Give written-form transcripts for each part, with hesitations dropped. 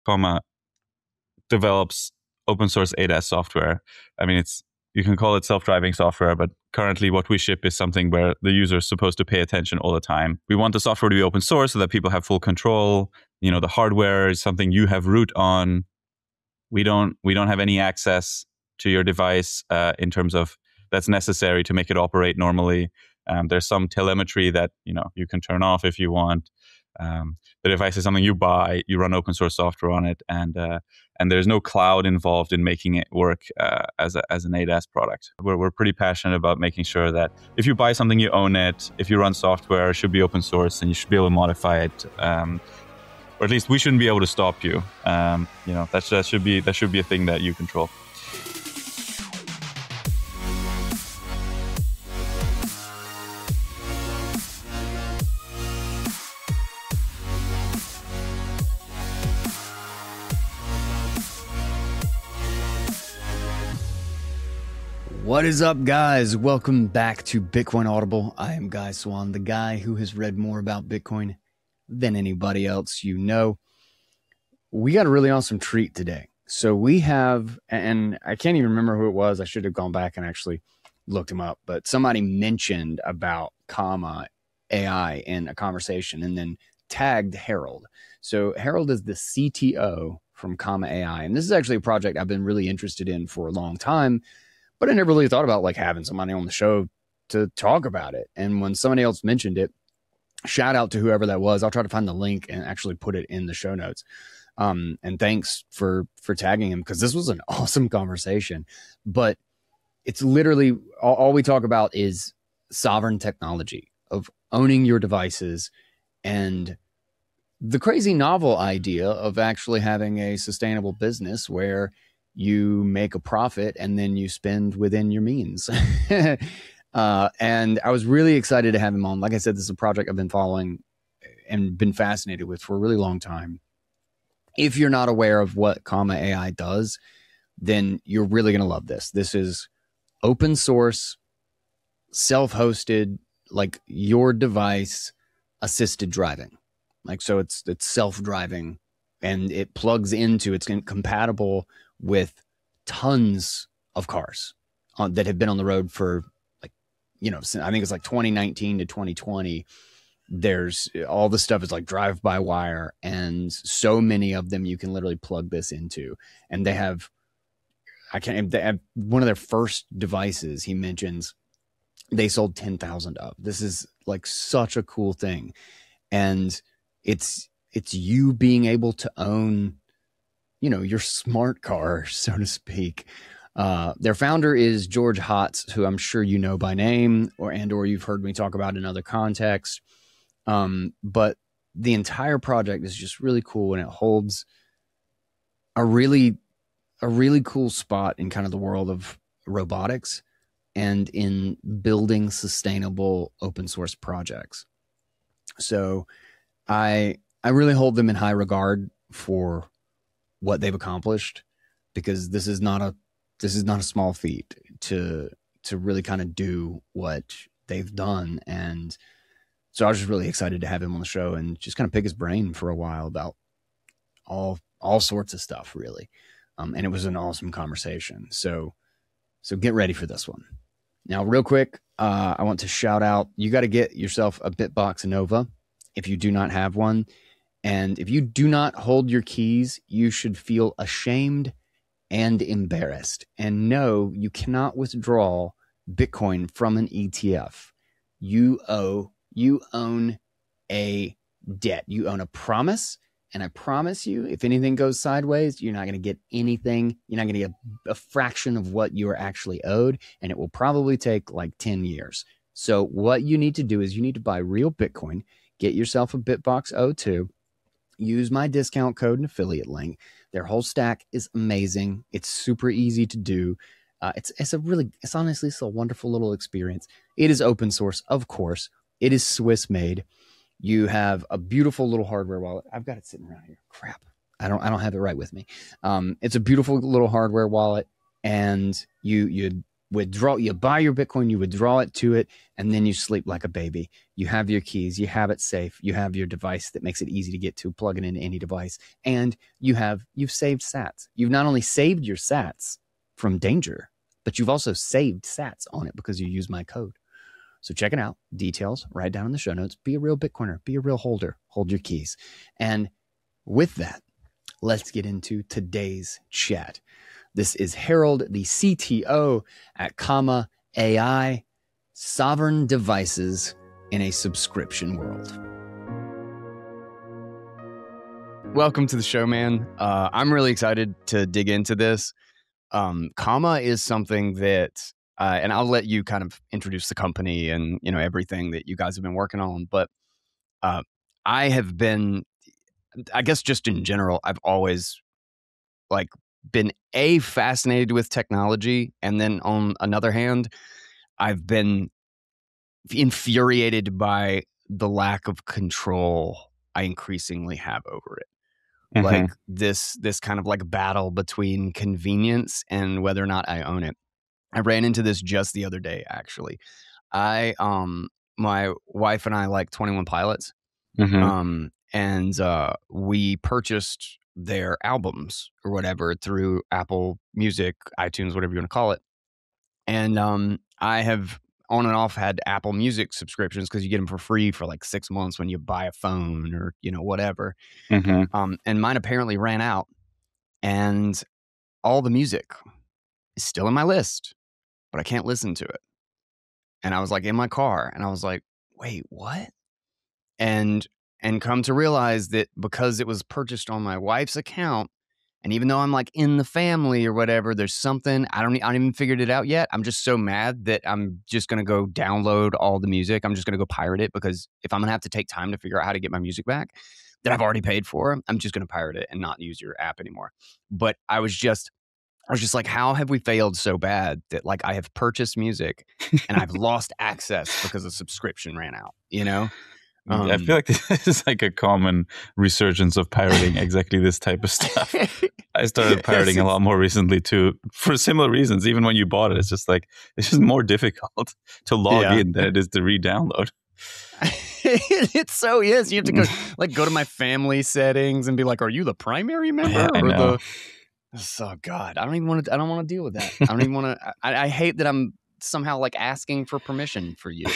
comma, develops open source ADAS software. I mean, you can call it self-driving software, but currently what we ship is something where the user is supposed to pay attention all the time. We want the software to be open source so that people have full control. The hardware is something you have root on. We don't have any access to your device in terms of that's necessary to make it operate normally. There's some telemetry that you can turn off if you want. The device is something you buy. You run open source software on it, and there's no cloud involved in making it work as an ADAS product. We're pretty passionate about making sure that if you buy something, you own it. If you run software, it should be open source, and you should be able to modify it. Or at least we shouldn't be able to stop you. That should be a thing that you control. What is up, guys? Welcome back to Bitcoin Audible. I am Guy Swan, the guy who has read more about Bitcoin than anybody else you know. We got a really awesome treat today. So we have, and I can't even remember who it was. I should have gone back and actually looked him up, but somebody mentioned about Comma AI in a conversation and then tagged Harold. So Harold is the CTO from Comma AI, and this is actually a project I've been really interested in for a long time, but I never really thought about like having somebody on the show to talk about it. And when somebody else mentioned it, shout out to whoever that was. I'll try to find the link and actually put it in the show notes. And thanks for tagging him, because this was an awesome conversation. But it's literally all we talk about is sovereign technology of owning your devices and the crazy novel idea of actually having a sustainable business where you make a profit and then you spend within your means. And I was really excited to have him on. Like I said, this is a project I've been following and been fascinated with for a really long time. If you're not aware of what Comma AI does, then you're really going to love this. This is open source, self-hosted, like your device assisted driving. Like, so it's self-driving and it plugs into, it's compatible with tons of cars that have been on the road for I think it's like 2019 to 2020. There's all the stuff is like drive-by-wire, and so many of them you can literally plug this into. And they have one of their first devices he mentions they sold 10,000 of. This is like such a cool thing. And it's you being able to own your smart car, so to speak. Their founder is George Hotz, who I'm sure you know by name or you've heard me talk about in other contexts. But the entire project is just really cool, and it holds a really cool spot in kind of the world of robotics and in building sustainable open source projects. So I really hold them in high regard for what they've accomplished, because this is not a small feat to really kind of do what they've done. And so I was just really excited to have him on the show and just kind of pick his brain for a while about all sorts of stuff, really. And it was an awesome conversation. So get ready for this one. Now, real quick, I want to shout out, you got to get yourself a BitBox Nova if you do not have one. And if you do not hold your keys, you should feel ashamed and embarrassed. And no, you cannot withdraw Bitcoin from an ETF. You own a debt. You own a promise. And I promise you, if anything goes sideways, you're not going to get anything. You're not going to get a fraction of what you are actually owed. And it will probably take like 10 years. So what you need to do is you need to buy real Bitcoin, get yourself a BitBox O2, use my discount code and affiliate link. Their whole stack is amazing. It's super easy to do. It's honestly a wonderful little experience. It is open source, of course. It is Swiss made. You have a beautiful little hardware wallet. I've got it sitting around here. Crap. I don't have it right with me. It's a beautiful little hardware wallet, and you you buy your Bitcoin, you withdraw it to it, and then you sleep like a baby. You have your keys, you have it safe, you have your device that makes it easy to get to, plug it into any device, and you've saved sats. You've not only saved your sats from danger, but you've also saved sats on it because you use my code. So check it out. Details right down in the show notes. Be a real Bitcoiner. Be a real holder. Hold your keys. And with that, let's get into today's chat. This is Harold, the CTO at Comma AI, sovereign devices in a subscription world. Welcome to the show, man. I'm really excited to dig into this. Comma is something that, and I'll let you kind of introduce the company and, everything that you guys have been working on. But I have been, I guess just in general, I've always been fascinated with technology. And then on another hand, I've been infuriated by the lack of control I increasingly have over it. Mm-hmm. Like this kind of battle between convenience and whether or not I own it. I ran into this just the other day, actually. My wife and I like 21 Pilots. Mm-hmm. And we purchased their albums or whatever through Apple Music, iTunes, whatever you want to call it. And I have on and off had Apple Music subscriptions because you get them for free for 6 months when you buy a phone or, whatever. Mm-hmm. And mine apparently ran out, and all the music is still in my list, but I can't listen to it. And I was in my car and I was like, wait, what? And come to realize that because it was purchased on my wife's account, and even though I'm in the family or whatever, there's something, I don't even figured it out yet. I'm just so mad that I'm just going to go download all the music. I'm just going to go pirate it, because if I'm going to have to take time to figure out how to get my music back that I've already paid for, I'm just going to pirate it and not use your app anymore. But I was just like, how have we failed so bad that I have purchased music and I've lost access because the subscription ran out, I feel like this is a common resurgence of pirating, exactly this type of stuff. I started pirating a lot more recently too, for similar reasons. Even when you bought it, it's just it's just more difficult to log in than it is to re-download. It so is. You have to go to my family settings and be like, are you the primary member or the... Oh God, I don't want to deal with that. I don't even want to. I hate that I'm somehow asking for permission from you.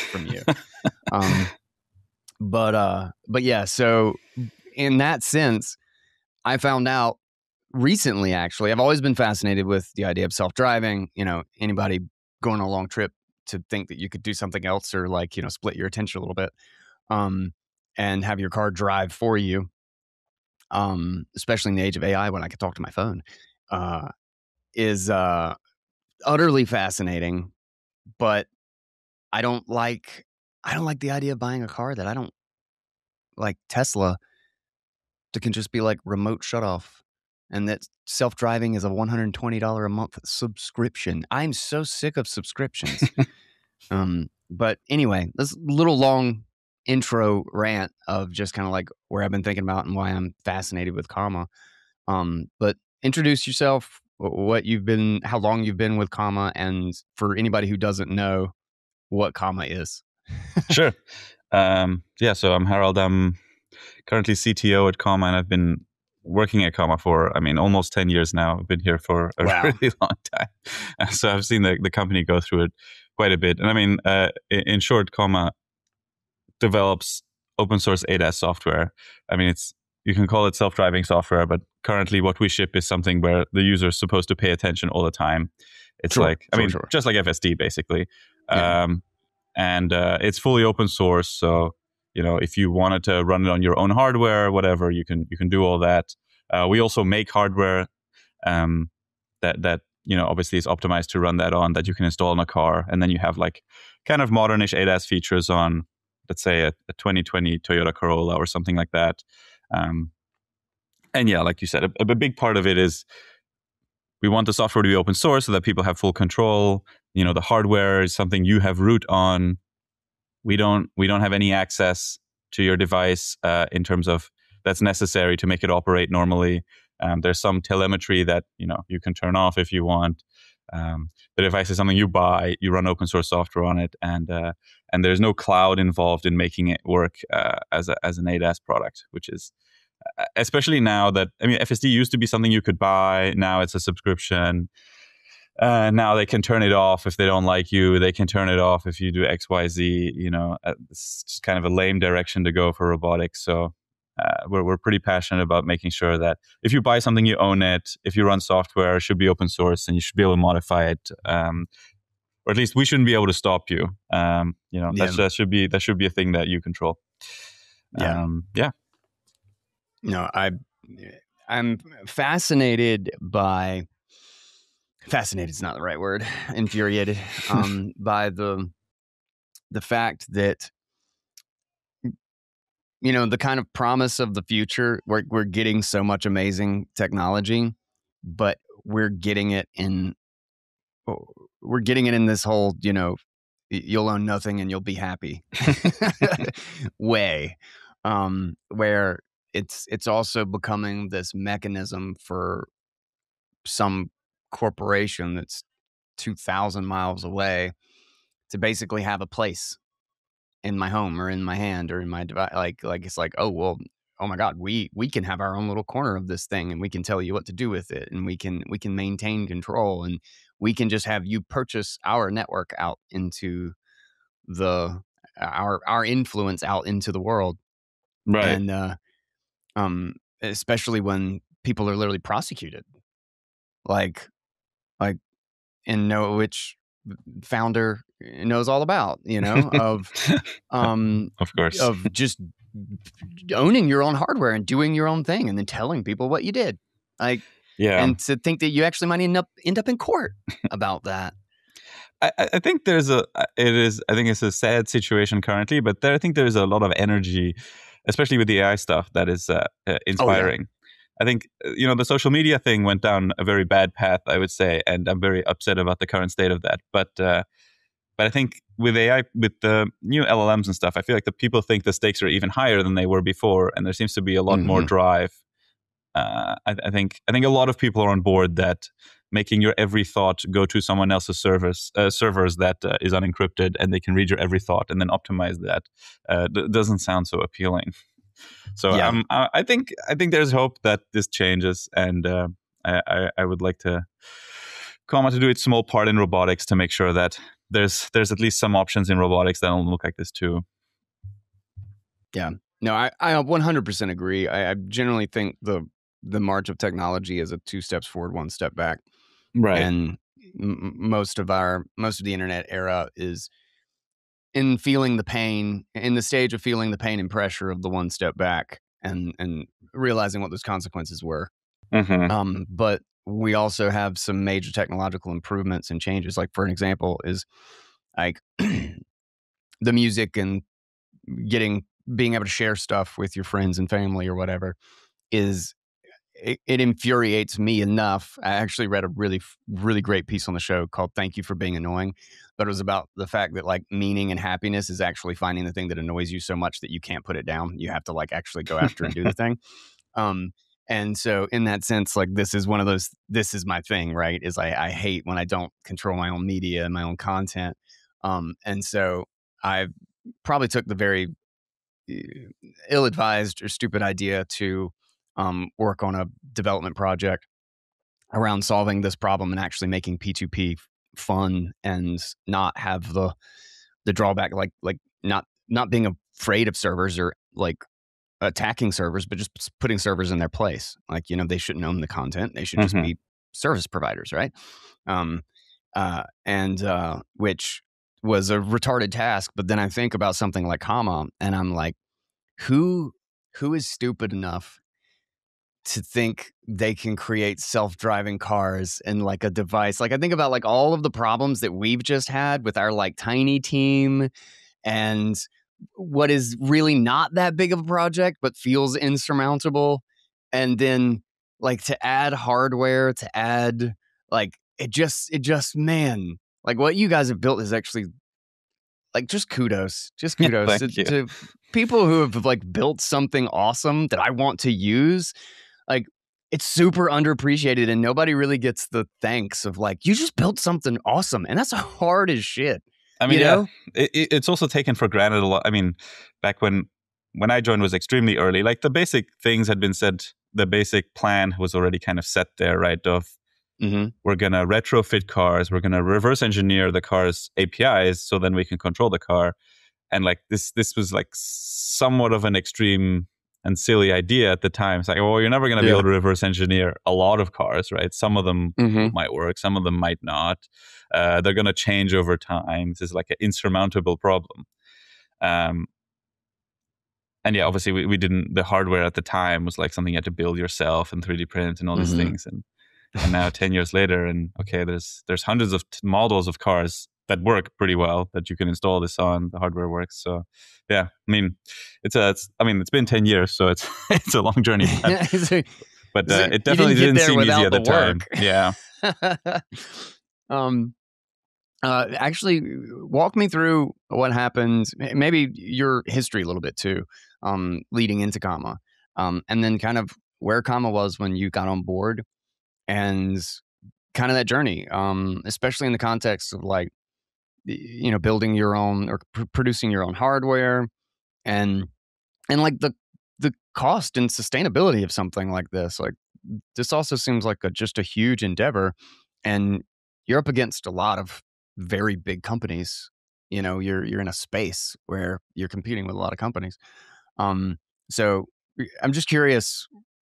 But yeah. So in that sense, I found out recently. Actually, I've always been fascinated with the idea of self-driving. Anybody going on a long trip to think that you could do something else or split your attention a little bit, and have your car drive for you. Especially in the age of AI, when I can talk to my phone, is utterly fascinating. But I don't like the idea of buying a car that I don't like, Tesla, that can just be remote shutoff, and that self-driving is a $120 a month subscription. I'm so sick of subscriptions. But anyway, this little long intro rant of just kind of where I've been thinking about and why I'm fascinated with Comma. But introduce yourself, how long you've been with Comma, and for anybody who doesn't know what Comma is. Sure. So I'm Harold. I'm currently CTO at Comma, and I've been working at Comma for, almost 10 years now. I've been here for a really long time. So I've seen the company go through it quite a bit. And in short, Comma develops open source ADAS software. You can call it self-driving software, but currently what we ship is something where the user is supposed to pay attention all the time. It's sure. Just like FSD, basically. Yeah. And it's fully open source. So, if you wanted to run it on your own hardware or whatever, you can do all that. We also make hardware that obviously is optimized to run that on, that you can install in a car. And then you have kind of modernish ADAS features on, let's say, a 2020 Toyota Corolla or something like that. And yeah, like you said, a big part of it is we want the software to be open source so that people have full control. The hardware is something you have root on. We don't have any access to your device in terms of that's necessary to make it operate normally. There's some telemetry that you can turn off if you want. The device is something you buy, you run open source software on it, and there's no cloud involved in making it work as an ADAS product, which is especially now that, I mean, FSD used to be something you could buy. Now it's a subscription. Now they can turn it off if they don't like you. They can turn it off if you do X, Y, Z. It's just kind of a lame direction to go for robotics. So we're pretty passionate about making sure that if you buy something, you own it. If you run software, it should be open source, and you should be able to modify it. Or at least we shouldn't be able to stop you. That should be a thing that you control. Yeah. No, I'm fascinated by. Fascinated is not the right word. Infuriated by the fact that, the kind of promise of the future. We're getting so much amazing technology, but we're getting it in this whole, you'll own nothing and you'll be happy way, where it's also becoming this mechanism for some corporation that's 2,000 miles away to basically have a place in my home or in my hand or in my device. Like it's like, oh, well, oh my God, we can have our own little corner of this thing, and we can tell you what to do with it, and we can maintain control, and we can just have you purchase our network out into our influence out into the world. Right. And especially when people are literally prosecuted, like and know which founder knows all about, of of course, of just owning your own hardware and doing your own thing and then telling people what you did. And to think that you actually might end up in court about that. I think it's a sad situation currently, but I think there's a lot of energy, especially with the AI stuff, that is inspiring. Oh, yeah. I think, the social media thing went down a very bad path, I would say, and I'm very upset about the current state of that. But I think with AI, with the new LLMs and stuff, I feel like the people think the stakes are even higher than they were before, and there seems to be a lot more drive. I think a lot of people are on board that making your every thought go to someone else's servers that is unencrypted, and they can read your every thought and then optimize that doesn't sound so appealing. So yeah. I think there's hope that this changes, and I would like to come to do its small part in robotics to make sure that there's at least some options in robotics that don't look like this too. Yeah, no, I 100% agree. I generally think the march of technology is a 2 steps forward, 1 step back. Right, and most of the internet era is in the stage of feeling the pain and pressure of the 1 step back and realizing what those consequences were. Mm-hmm. But we also have some major technological improvements and changes. Like, for an example, is like the music and being able to share stuff with your friends and family or whatever it infuriates me enough. I actually read a really, really great piece on the show called "Thank You for Being Annoying," but it was about the fact that like meaning and happiness is actually finding the thing that annoys you so much that you can't put it down. You have to like actually go after and do the thing. And so in that sense, like this is my thing, right? Is I hate when I don't control my own media and my own content. And so I probably took the very ill-advised or stupid idea to work on a development project around solving this problem and actually making P2P fun and not have the drawback, like not being afraid of servers or like attacking servers, but just putting servers in their place. Like, they shouldn't own the content. They should just be service providers, right? Which was a retarded task. But then I think about something like Hama and I'm like, who is stupid enough to think they can create self-driving cars and like a device? Like I think about like all of the problems that we've just had with our like tiny team and what is really not that big of a project, but feels insurmountable. And then like to add hardware, to add like, it just, man, like what you guys have built is actually like just kudos to people who have like built something awesome that I want to use. Like it's super underappreciated, and nobody really gets the thanks of like, you just built something awesome, and that's hard as shit. I mean, you know? it's also taken for granted a lot. I mean, back when I joined was extremely early. Like the basic things had been said. The basic plan was already kind of set there, right? Of we're going to retrofit cars. We're going to reverse engineer the car's APIs so then we can control the car. And like this was like somewhat of an extreme and silly idea at the time. It's like, well, you're never going to be able to reverse engineer a lot of cars, right? Some of them might work. Some of them might not. They're going to change over time. This is like an insurmountable problem. And yeah, obviously we didn't, the hardware at the time was like something you had to build yourself and 3D print and all these things. And now 10 years later, and okay, there's hundreds of models of cars that work pretty well that you can install this on. The hardware works. So yeah, I mean, it's been 10 years, so it's it's a long journey. But it definitely didn't seem easy at the time. Yeah. Actually, walk me through what happened, maybe your history a little bit too, leading into Comma, and then kind of where Comma was when you got on board, and kind of that journey, especially in the context of like, building your own or producing your own hardware, and like the cost and sustainability of something like this. Like, this also seems like just a huge endeavor, and you're up against a lot of very big companies. You're in a space where you're competing with a lot of companies. So I'm just curious,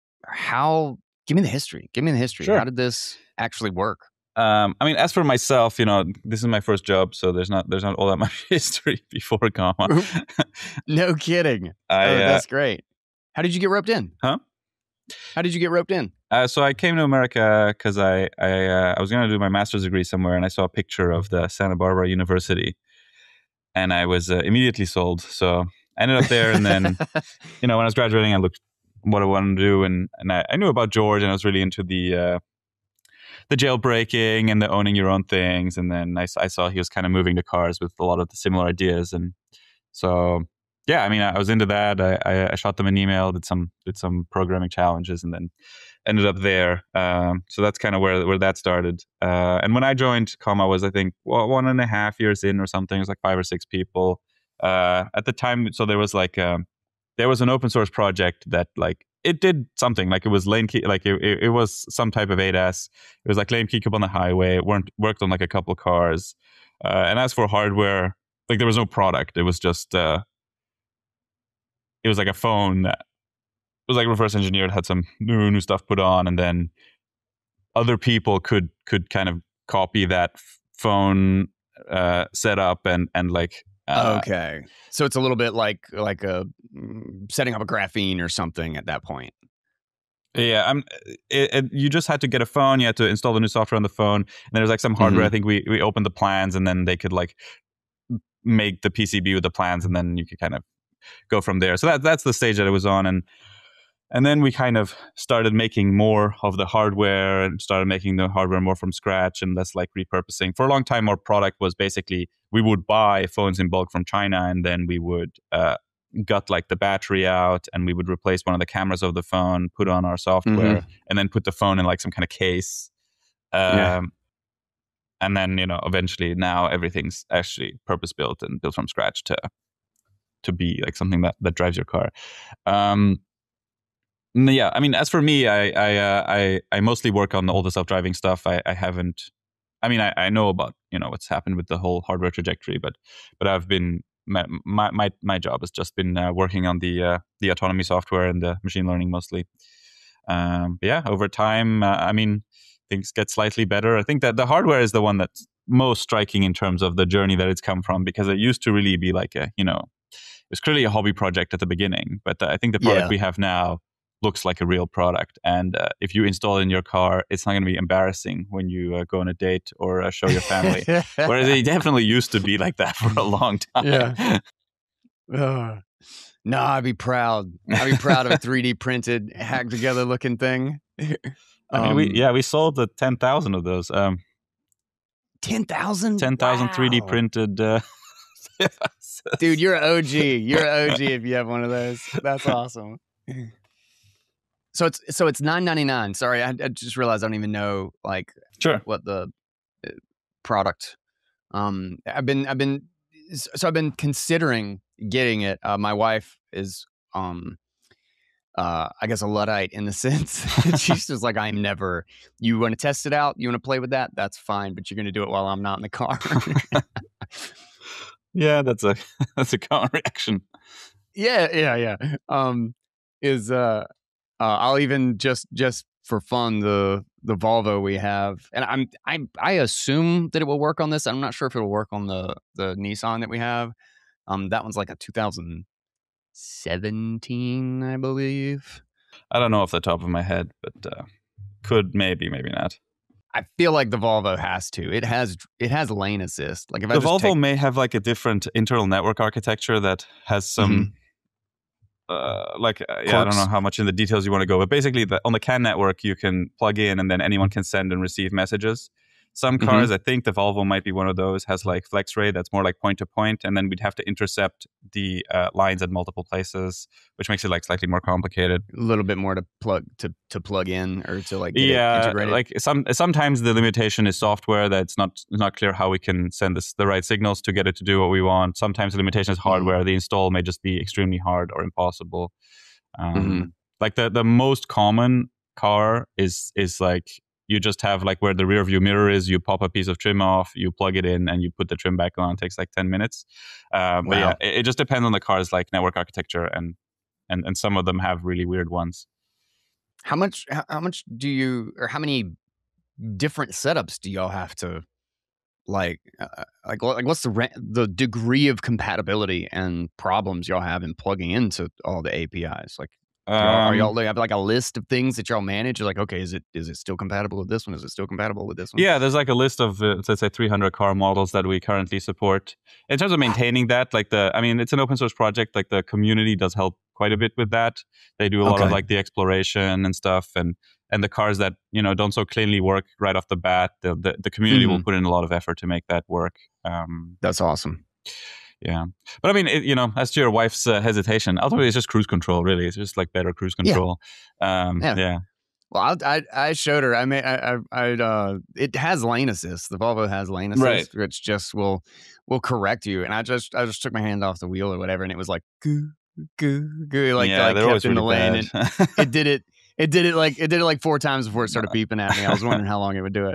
give me the history. Sure. How did this actually work? I mean, as for myself, this is my first job, so there's not all that much history before Comma. No kidding. That's great. How did you get roped in? Huh? How did you get roped in? So I came to America because I was going to do my master's degree somewhere, and I saw a picture of the Santa Barbara University, and I was immediately sold. So I ended up there, and then, when I was graduating, I looked what I wanted to do, and I knew about George, and I was really into the jailbreaking and the owning your own things, and then I saw he was kind of moving to cars with a lot of the similar ideas, and so. Yeah, I mean, I was into that. I shot them an email, did some programming challenges, and then ended up there. So that's kind of where that started. And when I joined Comma, was I think 1.5 years in or something. It was like 5 or 6 people at the time. So there was like there was an open source project that like it did something, like it was lane key, like it was some type of ADAS. It was like lane keep up on the highway. It worked on like a couple cars. And as for hardware, like there was no product. It was just it was like a phone that was like reverse engineered, had some new stuff put on, and then other people could kind of copy that phone setup and like. Okay, so it's a little bit like a setting up a graphene or something at that point. Yeah, you just had to get a phone. You had to install the new software on the phone, and there's like some hardware. I think we opened the plans, and then they could like make the PCB with the plans, and then you could kind of go from there. So that's the stage that it was on, and then we kind of started making more of the hardware and started making the hardware more from scratch and less like repurposing. For a long time, our product was basically we would buy phones in bulk from China, and then we would gut like the battery out, and we would replace one of the cameras of the phone, put on our software, and then put the phone in like some kind of case. And then eventually now everything's actually purpose built and built from scratch to be like something that drives your car. Yeah, I mean, as for me, I mostly work on all the self-driving stuff. I haven't. I mean, I know about what's happened with the whole hardware trajectory, but I've been my job has just been working on the autonomy software and the machine learning mostly. But yeah, over time, I mean, things get slightly better. I think that the hardware is the one that's most striking in terms of the journey that it's come from, because it used to really be like it was clearly a hobby project at the beginning, but I think the product we have now looks like a real product. And if you install it in your car, it's not going to be embarrassing when you go on a date or show your family. Whereas it definitely used to be like that for a long time. Yeah. No, I'd be proud. I'd be proud of a 3D printed, hacked together looking thing. I mean, we sold 10,000 of those. 10,000? 10,000 3D printed. Dude, you're an OG. You're an OG if you have one of those. That's awesome. it's $9.99. Sorry, I just realized I don't even know like Sure. what the product. I've been considering getting it. My wife is I guess a Luddite in the sense that she's just like, I'm never. You want to test it out? You want to play with that? That's fine, but you're going to do it while I'm not in the car. Yeah, that's a common reaction. Yeah. I'll even just for fun the Volvo we have, and I assume that it will work on this. I'm not sure if it will work on the Nissan that we have. That one's like a 2017, I believe. I don't know off the top of my head, but could maybe not. I feel like the Volvo has to. It has lane assist. Like if the Volvo may have like a different internal network architecture that has some I don't know how much in the details you want to go, but basically on the CAN network you can plug in and then anyone can send and receive messages. Some cars, I think the Volvo might be one of those, has like FlexRay that's more like point to point, and then we'd have to intercept the lines at multiple places, which makes it like slightly more complicated. A little bit more to plug in or to like get it integrated. Like sometimes the limitation is software that's not clear how we can send the right signals to get it to do what we want. Sometimes the limitation is hardware. The install may just be extremely hard or impossible. Like the most common car is like, you just have like where the rear view mirror is, you pop a piece of trim off, you plug it in, and you put the trim back on. It takes like 10 minutes. But yeah, it just depends on the car's like network architecture, and some of them have really weird ones. How much do you, or how many different setups do y'all have to like what's the degree of compatibility and problems y'all have in plugging into all the APIs? Like, are y'all have like a list of things that y'all manage? You're like, okay, is it still compatible with this one? Is it still compatible with this one? Yeah, there's like a list of let's say 300 car models that we currently support. In terms of maintaining that, like it's an open source project. Like the community does help quite a bit with that. They do a lot of like the exploration and stuff, and the cars that don't so cleanly work right off the bat, the community will put in a lot of effort to make that work. That's awesome. Yeah, but I mean, as to your wife's hesitation, ultimately it's just cruise control. Really, it's just like better cruise control. Yeah. Well, I showed her. It has lane assist. The Volvo has lane assist, which just will correct you. And I just took my hand off the wheel or whatever, and it was like goo goo goo, like they're kept in the lane. And it did it like 4 times before it started beeping at me. I was wondering how long it would do it.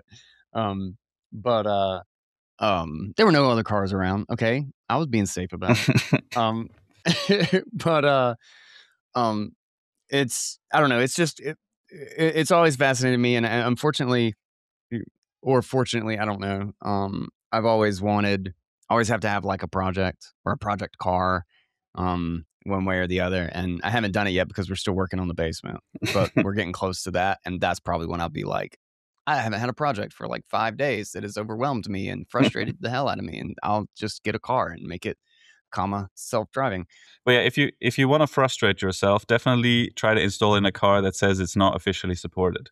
But there were no other cars around. Okay, I was being safe about it. But it's, I don't know. It's just it's always fascinated me, and unfortunately, or fortunately, I don't know. I've always have to have like a project or a project car, one way or the other, and I haven't done it yet because we're still working on the basement, but we're getting close to that, and that's probably when I'll be like, I haven't had a project for like 5 days that has overwhelmed me and frustrated the hell out of me, and I'll just get a car and make it, self-driving. But yeah, if you want to frustrate yourself, definitely try to install in a car that says it's not officially supported.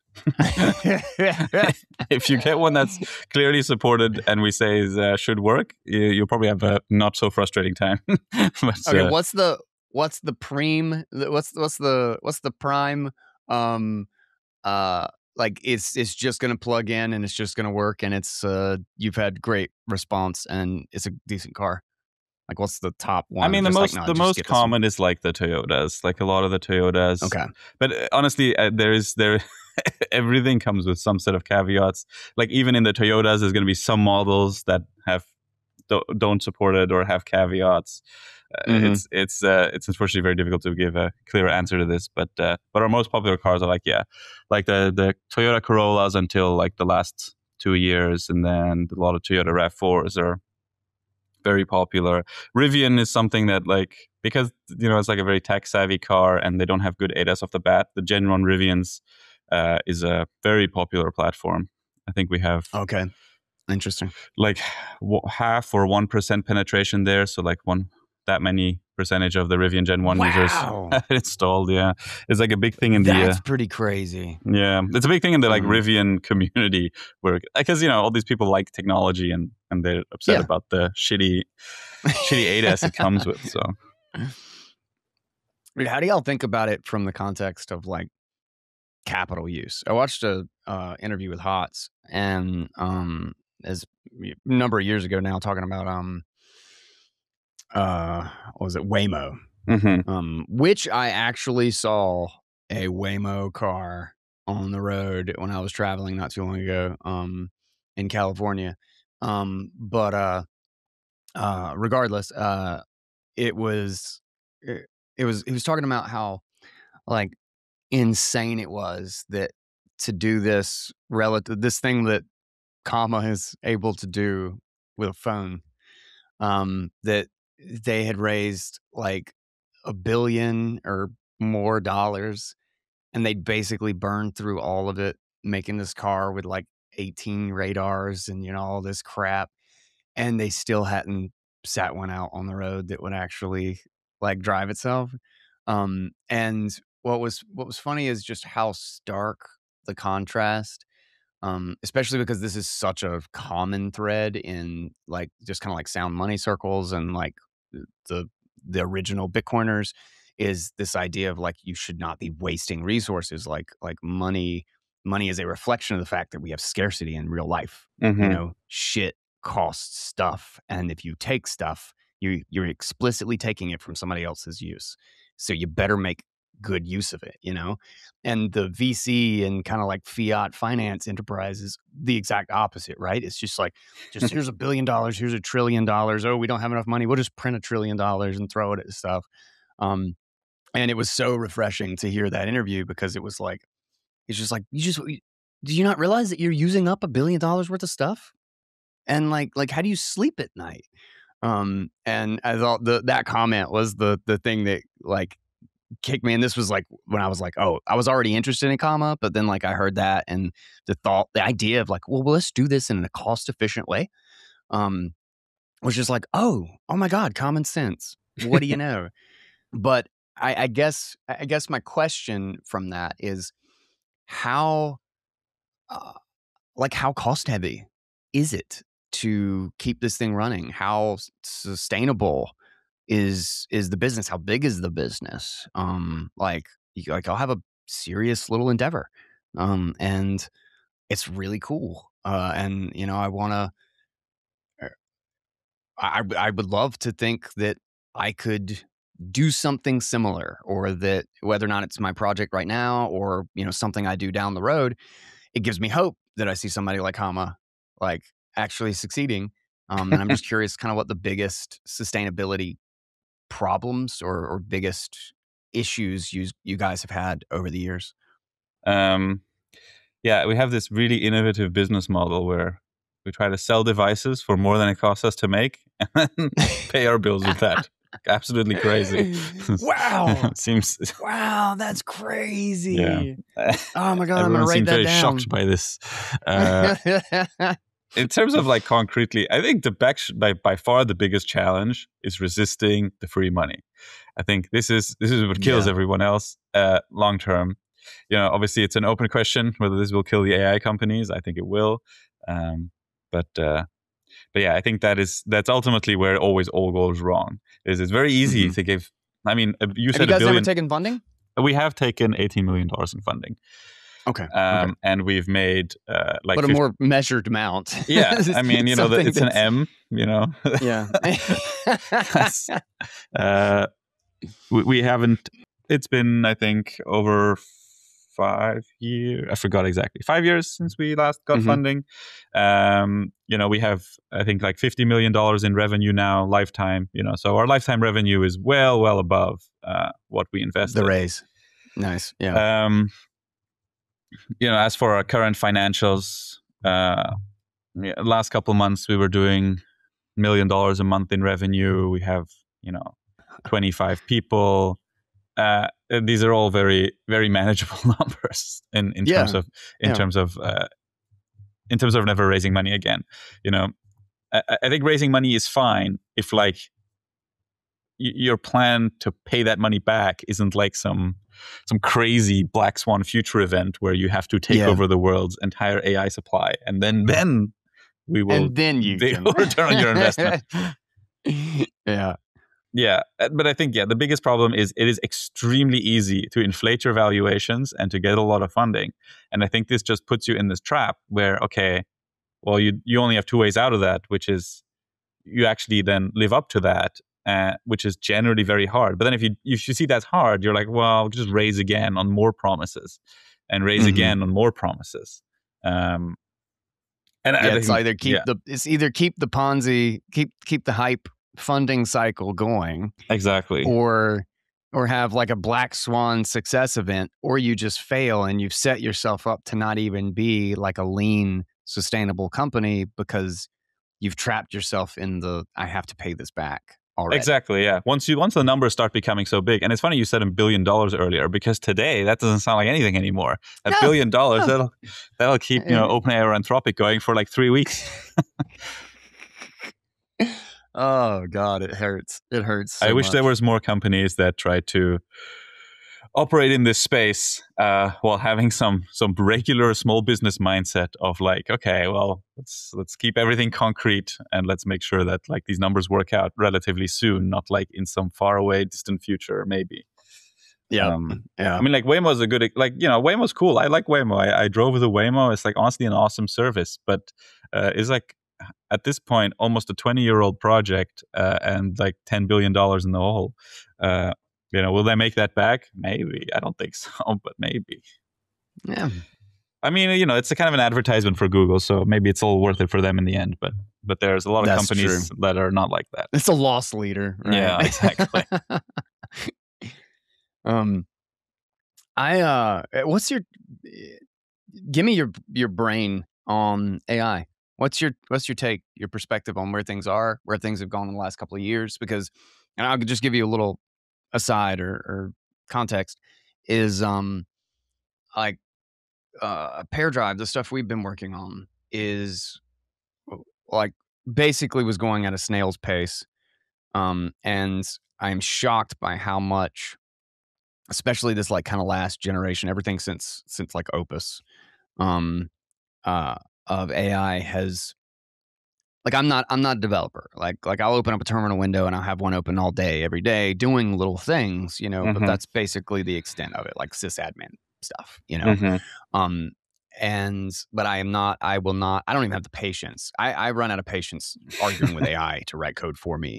If you get one that's clearly supported and we say should work, you'll probably have a not so frustrating time. But, okay, what's the prime? What's the prime? Like it's just going to plug in and it's just going to work, and it's you've had great response and it's a decent car. Like, what's the top one? I mean, the most common is like the Toyotas, like a lot of the Toyotas. Okay, but honestly, everything comes with some set of caveats. Like even in the Toyotas, there's going to be some models that don't support it or have caveats. It's unfortunately very difficult to give a clear answer to this, but our most popular cars are like the Toyota Corollas until like the last 2 years, and then a lot of Toyota RAV4s are very popular. Rivian is something that, like, because it's like a very tech savvy car and they don't have good ADAS off the bat, the Gen 1 Rivians is a very popular platform. I think we have interesting, like half or 1% penetration there, so like that many percentage of the Rivian Gen 1 users installed. Yeah, it's like a big thing in that's pretty crazy. Yeah, it's a big thing in the like Rivian community, where because all these people like technology and they're upset about the shitty ADAS it comes with. So how do y'all think about it from the context of like capital use. I watched a interview with Hots, and as a number of years ago now, talking about what was it, Waymo, which I actually saw a Waymo car on the road when I was traveling not too long ago in California. But regardless, it was he was talking about how like insane it was that to do this thing that Comma is able to do with a phone, that they had raised like $1 billion or more dollars, and they'd basically burned through all of it making this car with like 18 radars and all this crap, and they still hadn't sat one out on the road that would actually like drive itself. And what was funny is just how stark the contrast, especially because this is such a common thread in like just kind of like sound money circles and like the original Bitcoiners, is this idea of like you should not be wasting resources. Like money is a reflection of the fact that we have scarcity in real life. Shit costs stuff, and if you take stuff, you're explicitly taking it from somebody else's use, so you better make good use of it. And the VC and kind of like fiat finance enterprise is the exact opposite, right? It's just like, here's $1 billion, here's $1 trillion. Oh, we don't have enough money, we'll just print $1 trillion and throw it at stuff. And it was so refreshing to hear that interview, because it was like, it's just like, do you not realize that you're using up $1 billion worth of stuff? And like how do you sleep at night? And I thought that comment was the thing that like kicked me. And this was like when I was like, oh, I was already interested in Comma, but then like I heard that, and the idea of like, well, let's do this in a cost efficient way, was just like, oh my God, common sense. What do you know? But I guess my question from that is how cost heavy is it to keep this thing running? How sustainable is the business? How big is the business? Like I'll have a serious little endeavor, and it's really cool. And I would love to think that I could do something similar, or that whether or not it's my project right now or something I do down the road, it gives me hope that I see somebody like Comma like actually succeeding. And I'm just curious kind of what the biggest sustainability problems or biggest issues you guys have had over the years. Yeah, we have this really innovative business model where we try to sell devices for more than it costs us to make, and then pay our bills with that. Absolutely crazy. Wow. Seems. Wow, that's crazy. Yeah. Oh my God, I'm gonna write that down. Everyone seems very shocked by this. In terms of like concretely, I think by far the biggest challenge is resisting the free money. I think this is what kills everyone else long term. Obviously it's an open question whether this will kill the AI companies. I think it will, but yeah, I think that's ultimately where it always all goes wrong. It's very easy to give. I mean, you said have you guys ever taken funding? We have taken $18 million in funding. Okay. And we've made like, but a more measured amount. Yeah, I mean, it's an M. Yeah. We haven't. It's been, I think, over 5 years. I forgot exactly. 5 years since we last got funding. We have, I think, like $50 million in revenue now, lifetime. So our lifetime revenue is well above what we invested. The raise. Nice. Yeah. As for our current financials, last couple months we were doing $1 million a month in revenue. We have 25 people. These are all very, very manageable numbers in terms of never raising money again. I think raising money is fine if like your plan to pay that money back isn't like some crazy black swan future event where you have to take over the world's entire AI supply, and then we will, and then you can return on your investment. Yeah. Yeah, but I think the biggest problem is it is extremely easy to inflate your valuations and to get a lot of funding. And I think this just puts you in this trap where, okay, well, you only have two ways out of that, which is you actually then live up to that, which is generally very hard. But then if you see that's hard, you're like, well, just raise again on more promises, and raise again on more promises. And it's either keep the Ponzi, keep the hype funding cycle going, exactly, or have like a black swan success event, or you just fail and you've set yourself up to not even be like a lean, sustainable company because you've trapped yourself in the I have to pay this back already. Exactly, yeah. Once the numbers start becoming so big, and it's funny you said $1 billion earlier, because today that doesn't sound like anything anymore. $1 billion, that'll keep OpenAI or Anthropic going for like 3 weeks. Oh God, it hurts. It hurts. So I wish much. there was more companies that try to operate in this space while having some regular small business mindset of like, okay, well, let's keep everything concrete and let's make sure that like these numbers work out relatively soon, not like in some far away distant future maybe. Yeah. I mean, like Waymo is a good, like, Waymo's cool. I like Waymo. I drove the Waymo. It's like honestly an awesome service, but it's like at this point almost a 20-year-old project and like $10 billion in the hole. Will they make that back? Maybe. I don't think so, but maybe. Yeah. I mean, it's a kind of an advertisement for Google, so maybe it's all worth it for them in the end. But there's a lot of companies that are not like that. It's a loss leader, right? Yeah, exactly. Give me your brain on AI. What's your take, your perspective on where things are, where things have gone in the last couple of years? Because, and I'll just give you a little aside or context, is like PearDrive, the stuff we've been working on is like basically was going at a snail's pace. And I'm shocked by how much, especially this like kind of last generation, everything since like Opus, of AI has, like, I'm not a developer. Like I'll open up a terminal window and I'll have one open all day, every day, doing little things, but that's basically the extent of it, like sysadmin stuff, but I don't even have the patience. I run out of patience arguing with AI to write code for me.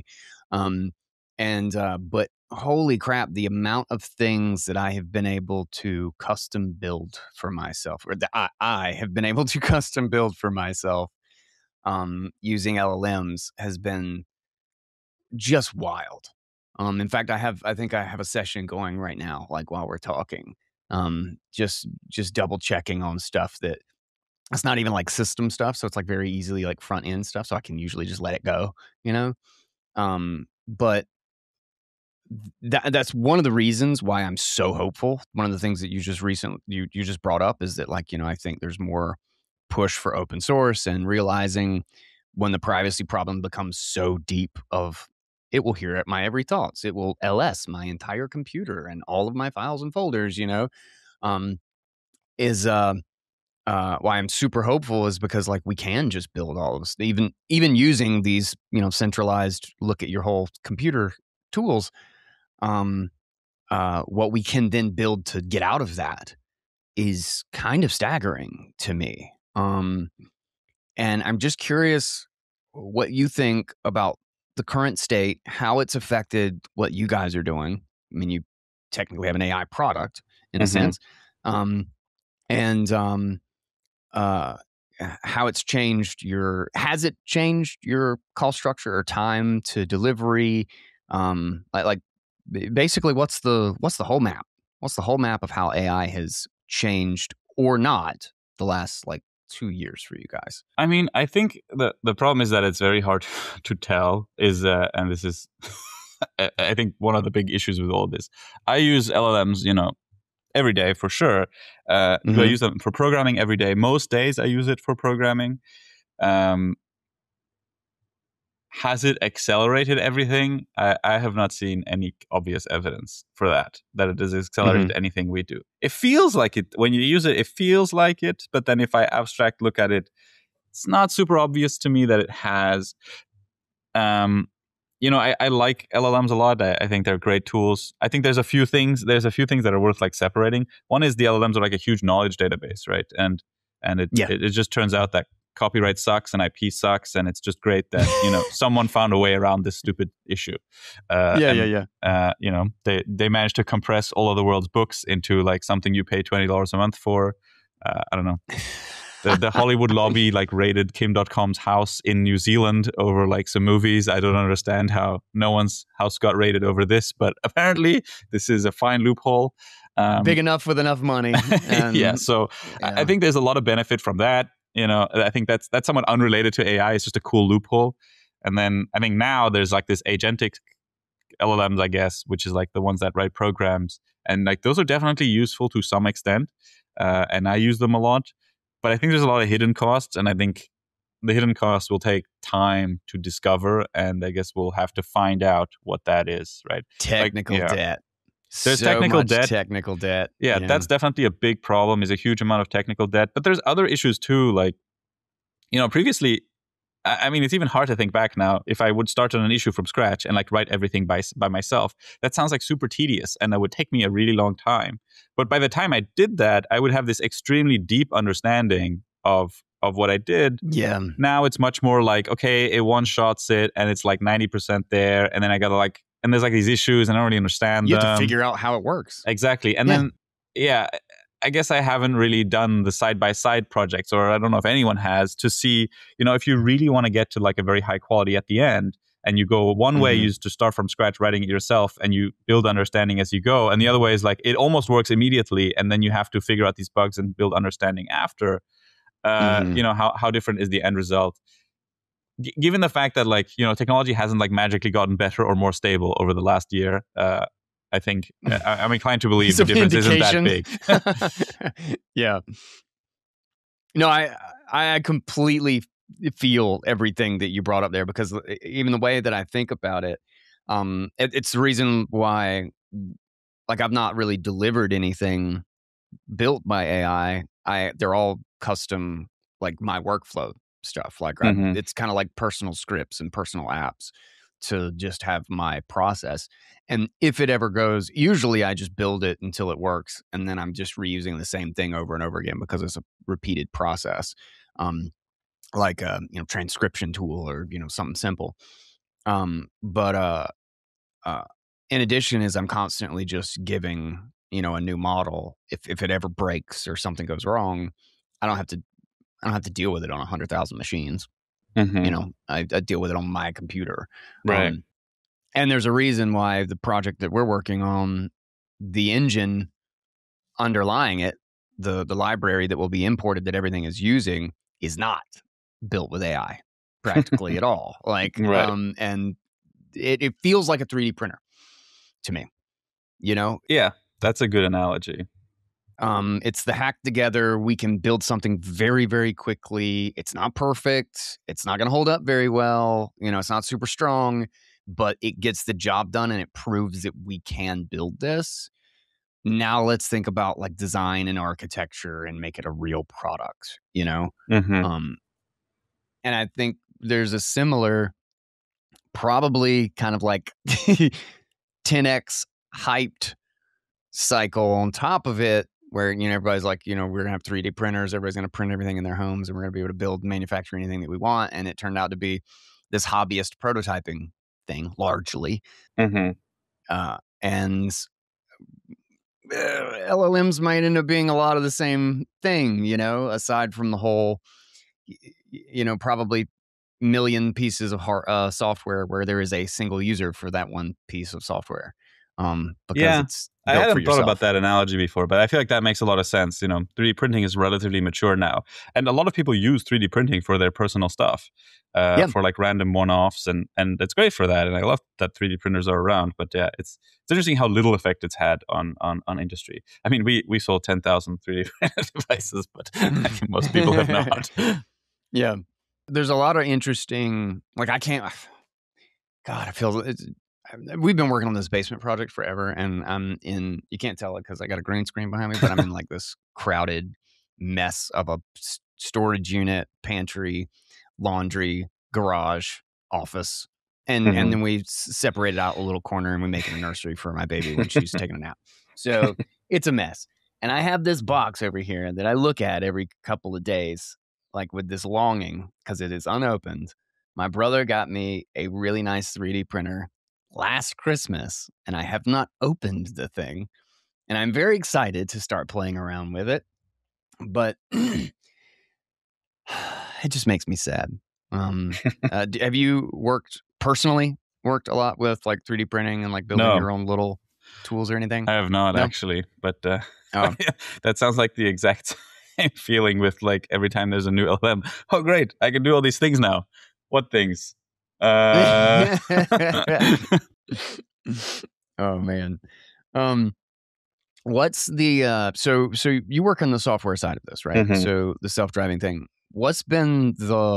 But holy crap, the amount of things that I have been able to custom build for myself, or that I have been able to custom build for myself, using LLMs has been just wild. In fact, I think I have a session going right now, like while we're talking, just double checking on stuff that's not even like system stuff. So it's like very easily like front end stuff. So I can usually just let it go, but that's one of the reasons why I'm so hopeful. One of the things that you just brought up is that, like, I think there's more push for open source, and realizing when the privacy problem becomes so deep of it will hear at my every thoughts. It will LS my entire computer and all of my files and folders, is why I'm super hopeful, is because like we can just build all of this, even using these, centralized look at your whole computer tools. What we can then build to get out of that is kind of staggering to me. And I'm just curious what you think about the current state, how it's affected what you guys are doing. I mean, you technically have an AI product in a sense. How it's changed has it changed your cost structure or time to delivery? Basically, what's the whole map? What's the whole map of how AI has changed or not the last like 2 years for you guys? I mean, I think the problem is that it's very hard to tell. And this is, I think, one of the big issues with all this. I use LLMs, every day for sure. Do I use them for programming every day? Most days I use it for programming. Has it accelerated everything? I have not seen any obvious evidence for that it has accelerated anything we do. It feels like it. When you use it, it feels like it. But then if I abstract look at it, it's not super obvious to me that it has. I like LLMs a lot. I think they're great tools. I think there's a few things that are worth like separating. One is the LLMs are like a huge knowledge database, right? And Yeah. it just turns out that copyright sucks and IP sucks, and it's just great that someone found a way around this stupid issue. They managed to compress all of the world's books into like something you pay $20 a month for. I don't know. The Hollywood lobby like raided Kim Dotcom's house in New Zealand over like some movies. I don't understand how no one's house got raided over this, but apparently this is a fine loophole. Big enough with enough money. Yeah. So I think there's a lot of benefit from that. I think that's somewhat unrelated to AI. It's just a cool loophole. And then I think now there's like this agentic LLMs, I guess, which is like the ones that write programs. And like those are definitely useful to some extent. And I use them a lot. But I think there's a lot of hidden costs, and I think the hidden costs will take time to discover, and I guess we'll have to find out what that is, right? Technical debt. There's so technical much debt. Technical debt. Yeah, that's definitely a big problem, is a huge amount of technical debt. But there's other issues too, like, previously, I mean, it's even hard to think back now. If I would start on an issue from scratch and like write everything by myself, that sounds like super tedious, and that would take me a really long time. But by the time I did that, I would have this extremely deep understanding of what I did. Yeah. Now it's much more like, okay, it one shots it, and it's like 90% there, and then I gotta like, and there's like these issues, and I don't really understand You them. have to figure out how it works. Exactly, and then I guess I haven't really done the side-by-side projects, or I don't know if anyone has, to see, if you really want to get to like a very high quality at the end, and you go one way is to start from scratch writing it yourself, and you build understanding as you go. And the other way is like, it almost works immediately, and then you have to figure out these bugs and build understanding after. How different is the end result? Given the fact that like, technology hasn't like magically gotten better or more stable over the last year, I think I'm inclined to believe the difference isn't that big. Yeah. No, I completely feel everything that you brought up there, because even the way that I think about it, it's the reason why, like, I've not really delivered anything built by AI. They're all custom, like my workflow stuff. Like it's kind of like personal scripts and personal apps to just have my process. And if it ever goes, usually I just build it until it works, and then I'm just reusing the same thing over and over again because it's a repeated process, like a transcription tool or something simple. But in addition, is I'm constantly just giving a new model. If it ever breaks or something goes wrong, I don't have to deal with it on 100,000 machines. I deal with it on my computer. Right. And there's a reason why the project that we're working on, the engine underlying it, the library that will be imported that everything is using, is not built with AI practically at all. Like, and it feels like a 3D printer to me, Yeah, that's a good analogy. It's the hack together. We can build something very, very quickly. It's not perfect. It's not going to hold up very well. It's not super strong, but it gets the job done, and it proves that we can build this. Now let's think about like design and architecture and make it a real product, And I think there's a similar, probably kind of like 10x hyped cycle on top of it, where everybody's like, we're gonna have 3D printers, everybody's gonna print everything in their homes, and we're gonna be able to build, manufacture anything that we want. And it turned out to be this hobbyist prototyping thing largely. And LLMs might end up being a lot of the same thing, aside from the whole, probably million pieces of software where there is a single user for that one piece of software. Because it's I hadn't thought about that analogy before, but I feel like that makes a lot of sense. 3D printing is relatively mature now, and a lot of people use 3D printing for their personal stuff, for like random one-offs, and it's great for that. And I love that 3D printers are around. But yeah, it's interesting how little effect it's had on industry. I mean, we sold 10,000 3D devices, but I think most people have not. Yeah, there's a lot of interesting. Like I feel we've been working on this basement project forever, and I'm in, you can't tell it because I got a green screen behind me, but I'm in like this crowded mess of a storage unit, pantry, laundry, garage, office, and then we separate it out a little corner and we make it a nursery for my baby when she's taking a nap. So it's a mess. And I have this box over here that I look at every couple of days, like with this longing, because it is unopened. My brother got me a really nice 3D printer last Christmas, and I have not opened the thing. And I'm very excited to start playing around with it. But it just makes me sad. Have you personally worked a lot with like 3D printing and like building your own little tools or anything? I have not actually, but that sounds like the exact same feeling with like every time there's a new LLM. Oh, great! I can do all these things now. What things? Oh man. What's the so you work on the software side of this, right? So the self-driving thing. What's been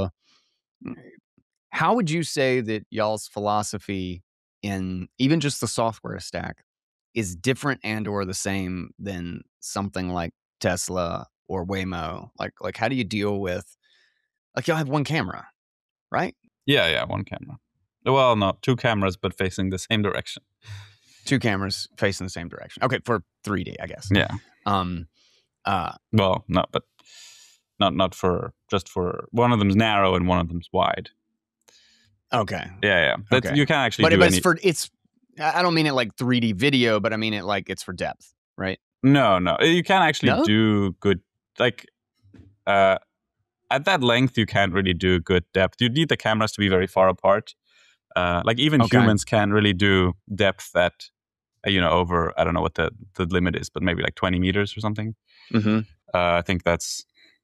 how would you say that y'all's philosophy in even just the software stack is different and or the same than something like Tesla or Waymo? Like how do you deal with, like, y'all have one camera, right? Yeah, one camera. Well, no, two cameras, but facing the same direction. Two cameras facing the same direction. Okay, for 3D, I guess. Yeah. Well, no, but not for, just for, one of them's narrow and one of them's wide. Okay. Yeah. Okay. You can't actually but it's I don't mean it like 3D video, but I mean it like it's for depth, right? No. You can't actually do good, like, at that length, you can't really do good depth. You need the cameras to be very far apart. Like even humans can't really do depth that, over, I don't know what the limit is, but maybe like 20 meters or something. I think that's,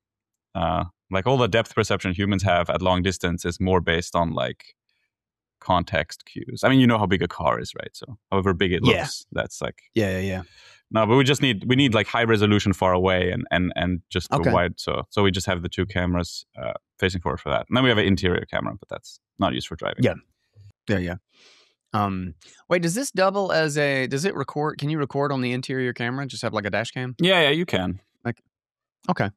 like all the depth perception humans have at long distance is more based on like context cues. I mean, you know how big a car is, right? So however big it looks, that's like... Yeah. No, but we need like high resolution far away and just the wide. So we just have the two cameras facing forward for that. And then we have an interior camera, but that's not used for driving. Yeah. Wait, does this double as does it record? Can you record on the interior camera? Just have like a dash cam? Yeah, you can. Like, okay.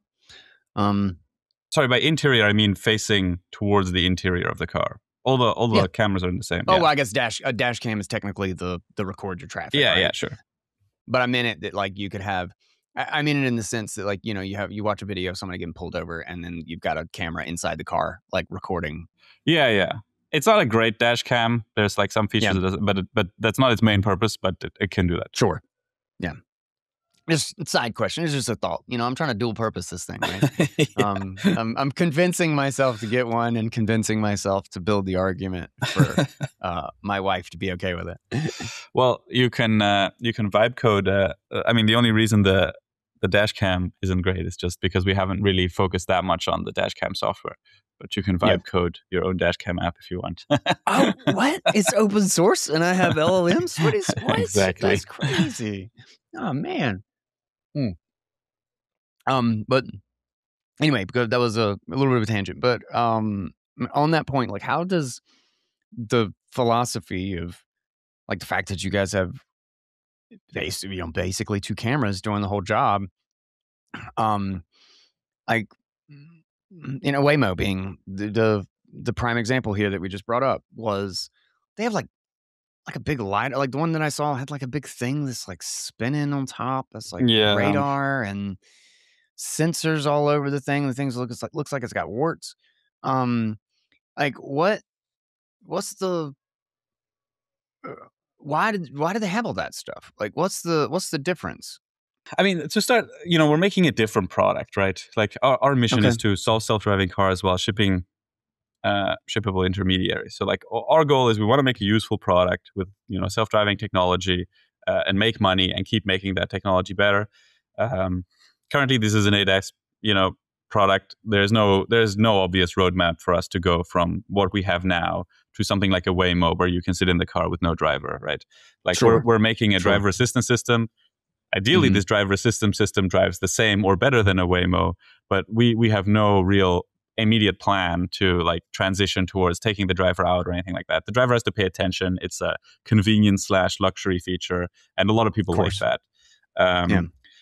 Sorry, by interior, I mean facing towards the interior of the car. All the cameras are in the same. Oh, well, I guess a dash cam is technically the record your traffic. Yeah, right? Yeah, sure. But I meant it that like you could have. I mean it in the sense that like you watch a video of somebody getting pulled over and then you've got a camera inside the car like recording. Yeah. It's not a great dash cam. There's like some features, but that's not its main purpose. But it can do that. Sure. Yeah. Just a side question. It's just a thought. I'm trying to dual purpose this thing, right? I'm convincing myself to get one and convincing myself to build the argument for my wife to be okay with it. Well, you can vibe code. I mean, the only reason the dash cam isn't great is just because we haven't really focused that much on the dash cam software. But you can vibe code your own dash cam app if you want. Oh, what? It's open source and I have LLMs? What? Exactly. That's crazy. Oh, man. But anyway, because that was a little bit of a tangent, but on that point, like, how does the philosophy of like the fact that you guys have basically two cameras doing the whole job, like Waymo being the prime example here that we just brought up, was they have like a big light, like the one that I saw had like a big thing that's like spinning on top. That's like radar and sensors all over the thing. The thing looks like it's got warts. Like what's the why did they have all that stuff? Like what's the difference? I mean, to start, we're making a different product, right? Like our mission is to solve self-driving cars while shipping shippable intermediaries. So like our goal is we want to make a useful product with self-driving technology and make money and keep making that technology better. Currently, this is an ADAS product. There's no obvious roadmap for us to go from what we have now to something like a Waymo where you can sit in the car with no driver, right? Like we're making a driver assistance system. Ideally, this driver assistance system drives the same or better than a Waymo, but we have no real immediate plan to like transition towards taking the driver out or anything like that. The driver has to pay attention. It's a convenience / luxury feature, and a lot of people like that.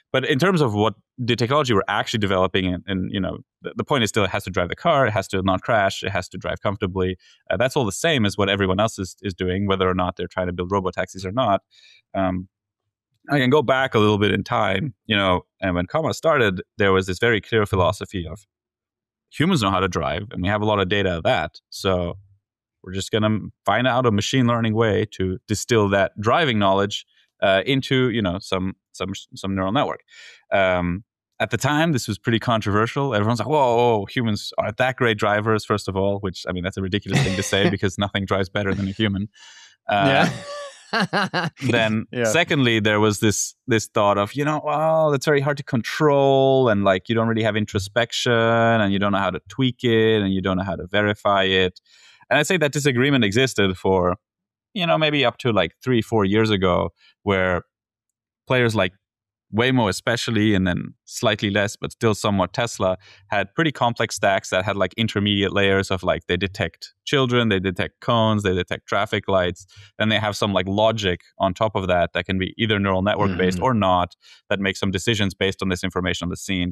But in terms of what the technology we're actually developing, and the point is still it has to drive the car, it has to not crash, it has to drive comfortably. That's all the same as what everyone else is doing, whether or not they're trying to build robotaxis or not. I can go back a little bit in time, and when Comma started, there was this very clear philosophy of humans know how to drive, and we have a lot of data of that. So we're just going to find out a machine learning way to distill that driving knowledge into some neural network. At the time, this was pretty controversial. Everyone's like, "Whoa, humans aren't that great drivers." First of all, which that's a ridiculous thing to say because nothing drives better than a human. Yeah. Then secondly, there was this thought of it's very hard to control, and like you don't really have introspection, and you don't know how to tweak it, and you don't know how to verify it. And I'd say that disagreement existed for maybe up to like 3-4 years ago, where players like Waymo especially, and then slightly less, but still somewhat Tesla, had pretty complex stacks that had like intermediate layers of like they detect children, they detect cones, they detect traffic lights, and they have some like logic on top of that can be either neural network based or not, that makes some decisions based on this information on the scene.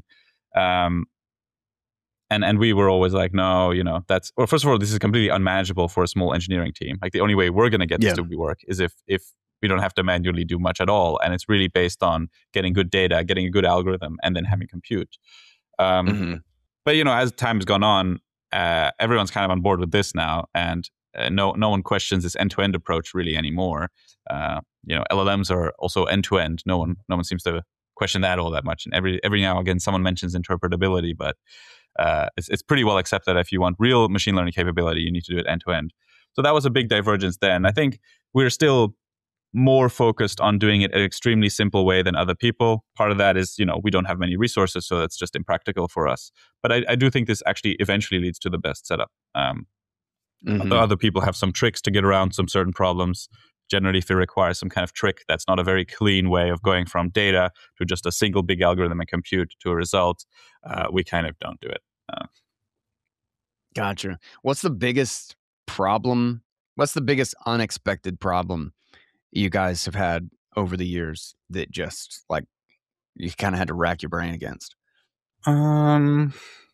And we were always like, no, that's, well, first of all, this is completely unmanageable for a small engineering team. Like the only way we're going to get this to work is if we don't have to manually do much at all. And it's really based on getting good data, getting a good algorithm, and then having compute. But, as time has gone on, everyone's kind of on board with this now. And no one questions this end-to-end approach really anymore. LLMs are also end-to-end. No one seems to question that all that much. And every now and again, someone mentions interpretability, but it's pretty well accepted that if you want real machine learning capability, you need to do it end-to-end. So that was a big divergence then. I think we're still more focused on doing it an extremely simple way than other people. Part of that is, we don't have many resources, so that's just impractical for us. But I do think this actually eventually leads to the best setup. Other people have some tricks to get around some certain problems. Generally, if it requires some kind of trick, that's not a very clean way of going from data to just a single big algorithm and compute to a result. We kind of don't do it. Gotcha. What's the biggest problem? What's the biggest unexpected problem you guys have had over the years that just like you kind of had to rack your brain against? I don't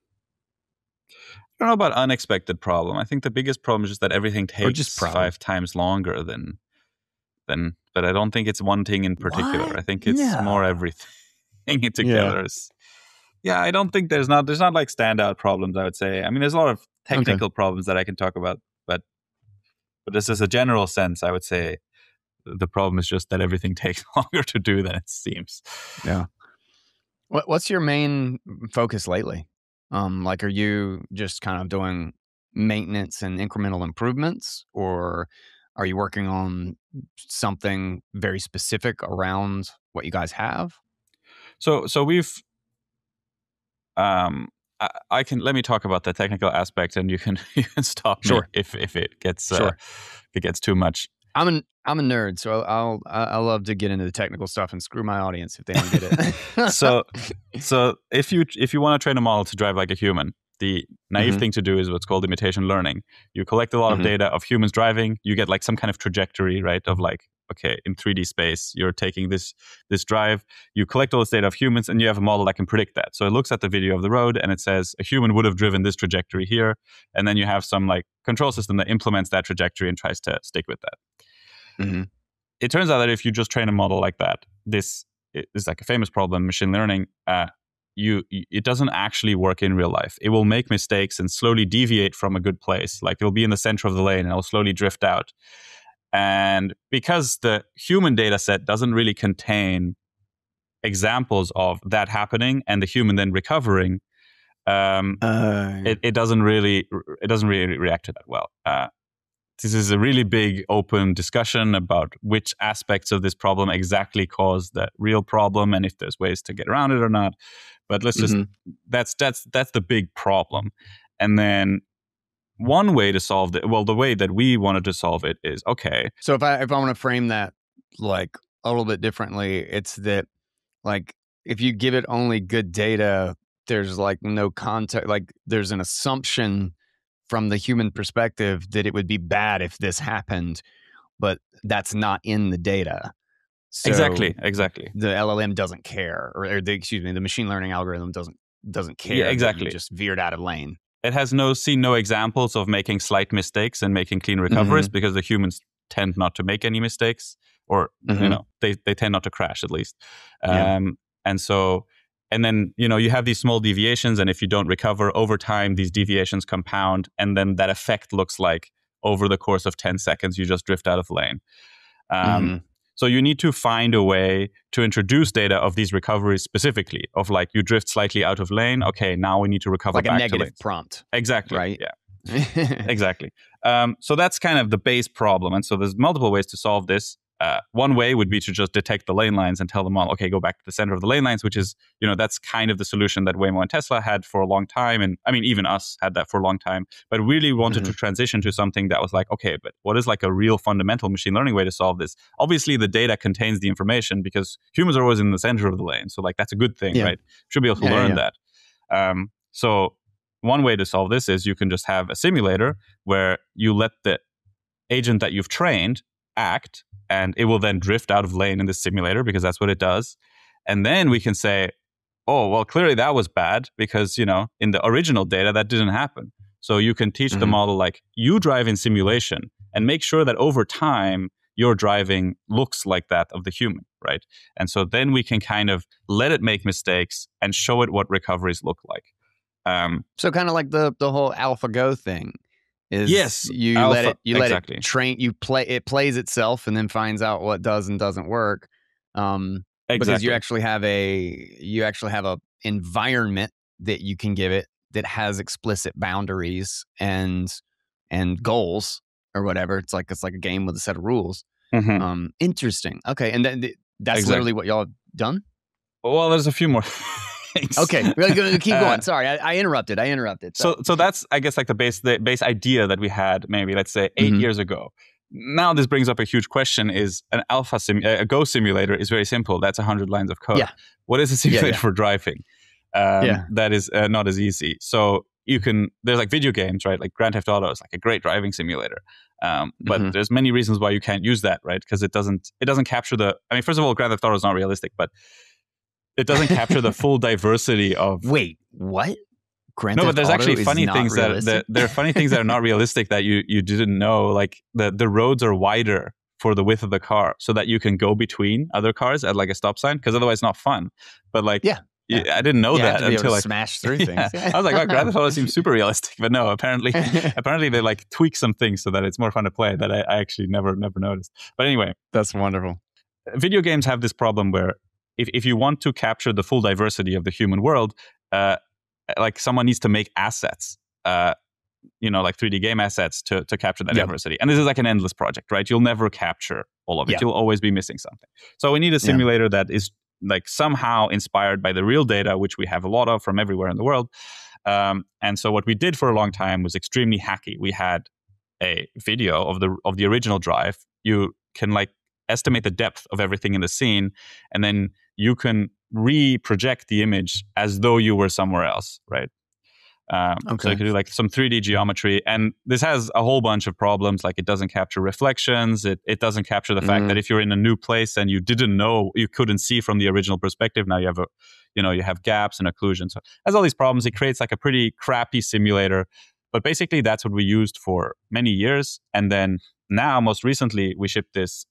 know about unexpected problem. I think the biggest problem is just that everything takes 5 times longer than. But I don't think it's one thing in particular. What? I think it's more everything together. I don't think there's not like standout problems, I would say. I mean, there's a lot of technical problems that I can talk about, but this is a general sense, I would say the problem is just that everything takes longer to do than it seems. Yeah. What's your main focus lately? Like, are you just kind of doing maintenance and incremental improvements, or are you working on something very specific around what you guys have? So we've, let me talk about the technical aspect, and you can stop me if it gets too much. I'm a nerd, so I love to get into the technical stuff and screw my audience if they don't get it. So if you want to train a model to drive like a human, the naive thing to do is what's called imitation learning. You collect a lot of data of humans driving. You get like some kind of trajectory, right? Of like, okay, in 3D space, you're taking this drive. You collect all this data of humans, and you have a model that can predict that. So it looks at the video of the road, and it says a human would have driven this trajectory here. And then you have some like control system that implements that trajectory and tries to stick with that. It turns out that if you just train a model like that, this is like a famous problem in machine learning. It doesn't actually work in real life. It will make mistakes and slowly deviate from a good place. Like it'll be in the center of the lane and it'll slowly drift out. And because the human data set doesn't really contain examples of that happening and the human then recovering, it doesn't really react to that well. This is a really big open discussion about which aspects of this problem exactly cause the real problem and if there's ways to get around it or not. But let's just that's the big problem. And then one way to solve it, well, the way that we wanted to solve it is, okay. So if I want to frame that like a little bit differently, it's that like if you give it only good data, there's like no context, like there's an assumption from the human perspective that it would be bad if this happened, but that's not in the data. So Exactly. the LLM doesn't care, or the machine learning algorithm doesn't care. Yeah, that exactly. you just veered out of lane. It has seen no examples of making slight mistakes and making clean recoveries because the humans tend not to make any mistakes, or they tend not to crash, at least. And then you have these small deviations, and if you don't recover over time, these deviations compound, and then that effect looks like over the course of 10 seconds you just drift out of lane. So you need to find a way to introduce data of these recoveries specifically, of like you drift slightly out of lane. Okay, now we need to recover like back a negative to lane. Prompt. Exactly. Right. Yeah. Exactly. So that's kind of the base problem. And so there's multiple ways to solve this. One way would be to just detect the lane lines and tell the model, okay, go back to the center of the lane lines, which is, that's kind of the solution that Waymo and Tesla had for a long time. And I mean, even us had that for a long time, but really wanted to transition to something that was like, okay, but what is like a real fundamental machine learning way to solve this? Obviously, the data contains the information because humans are always in the center of the lane. So like, that's a good thing, right? Should be able to learn that. So one way to solve this is you can just have a simulator where you let the agent that you've trained act, and it will then drift out of lane in the simulator because that's what it does. And then we can say, oh, well, clearly that was bad because, in the original data, that didn't happen. So you can teach the model, like, you drive in simulation and make sure that over time, your driving looks like that of the human, right? And so then we can kind of let it make mistakes and show it what recoveries look like. So kind of like the whole AlphaGo thing. Yes, you let it train. It plays itself and then finds out what does and doesn't work. Because you actually have a environment that you can give it that has explicit boundaries and goals or whatever. It's like a game with a set of rules. Interesting. Okay, and that's literally what y'all have done. Well, there's a few more. Okay, we're going to keep going. Sorry, I interrupted. So that's, I guess, like the base idea that we had maybe, let's say, 8 years ago. Now this brings up a huge question: is a Go simulator is very simple. That's 100 lines of code. Yeah. What is a simulator for driving? That is not as easy. So there's like video games, right? Like Grand Theft Auto is like a great driving simulator. But there's many reasons why you can't use that, right? Because it doesn't capture first of all, Grand Theft Auto is not realistic, but it doesn't capture the full diversity of. Wait, what? No, but there's actually funny things that there are funny things that are not realistic that you didn't know. Like the roads are wider for the width of the car, so that you can go between other cars at like a stop sign. Because otherwise, it's not fun. But like, I didn't know that until I smash through things. I was like, oh, Grand Theft Auto seems super realistic, but no, apparently they like tweak some things so that it's more fun to play. That I actually never noticed. But anyway, that's wonderful. Video games have this problem where if you want to capture the full diversity of the human world, like someone needs to make assets, like 3D game assets to capture that diversity. And this is like an endless project, right? You'll never capture all of it. You'll always be missing something. So we need a simulator that is like somehow inspired by the real data, which we have a lot of from everywhere in the world. And so what we did for a long time was extremely hacky. We had a video of the original drive. You can like estimate the depth of everything in the scene, and then you can re-project the image as though you were somewhere else, right? So you can do like some 3D geometry, and this has a whole bunch of problems. Like it doesn't capture reflections. It doesn't capture the fact that if you're in a new place and you didn't know, you couldn't see from the original perspective, now you have you have gaps and occlusion. So it has all these problems. It creates like a pretty crappy simulator. But basically, that's what we used for many years. And then now, most recently, we shipped this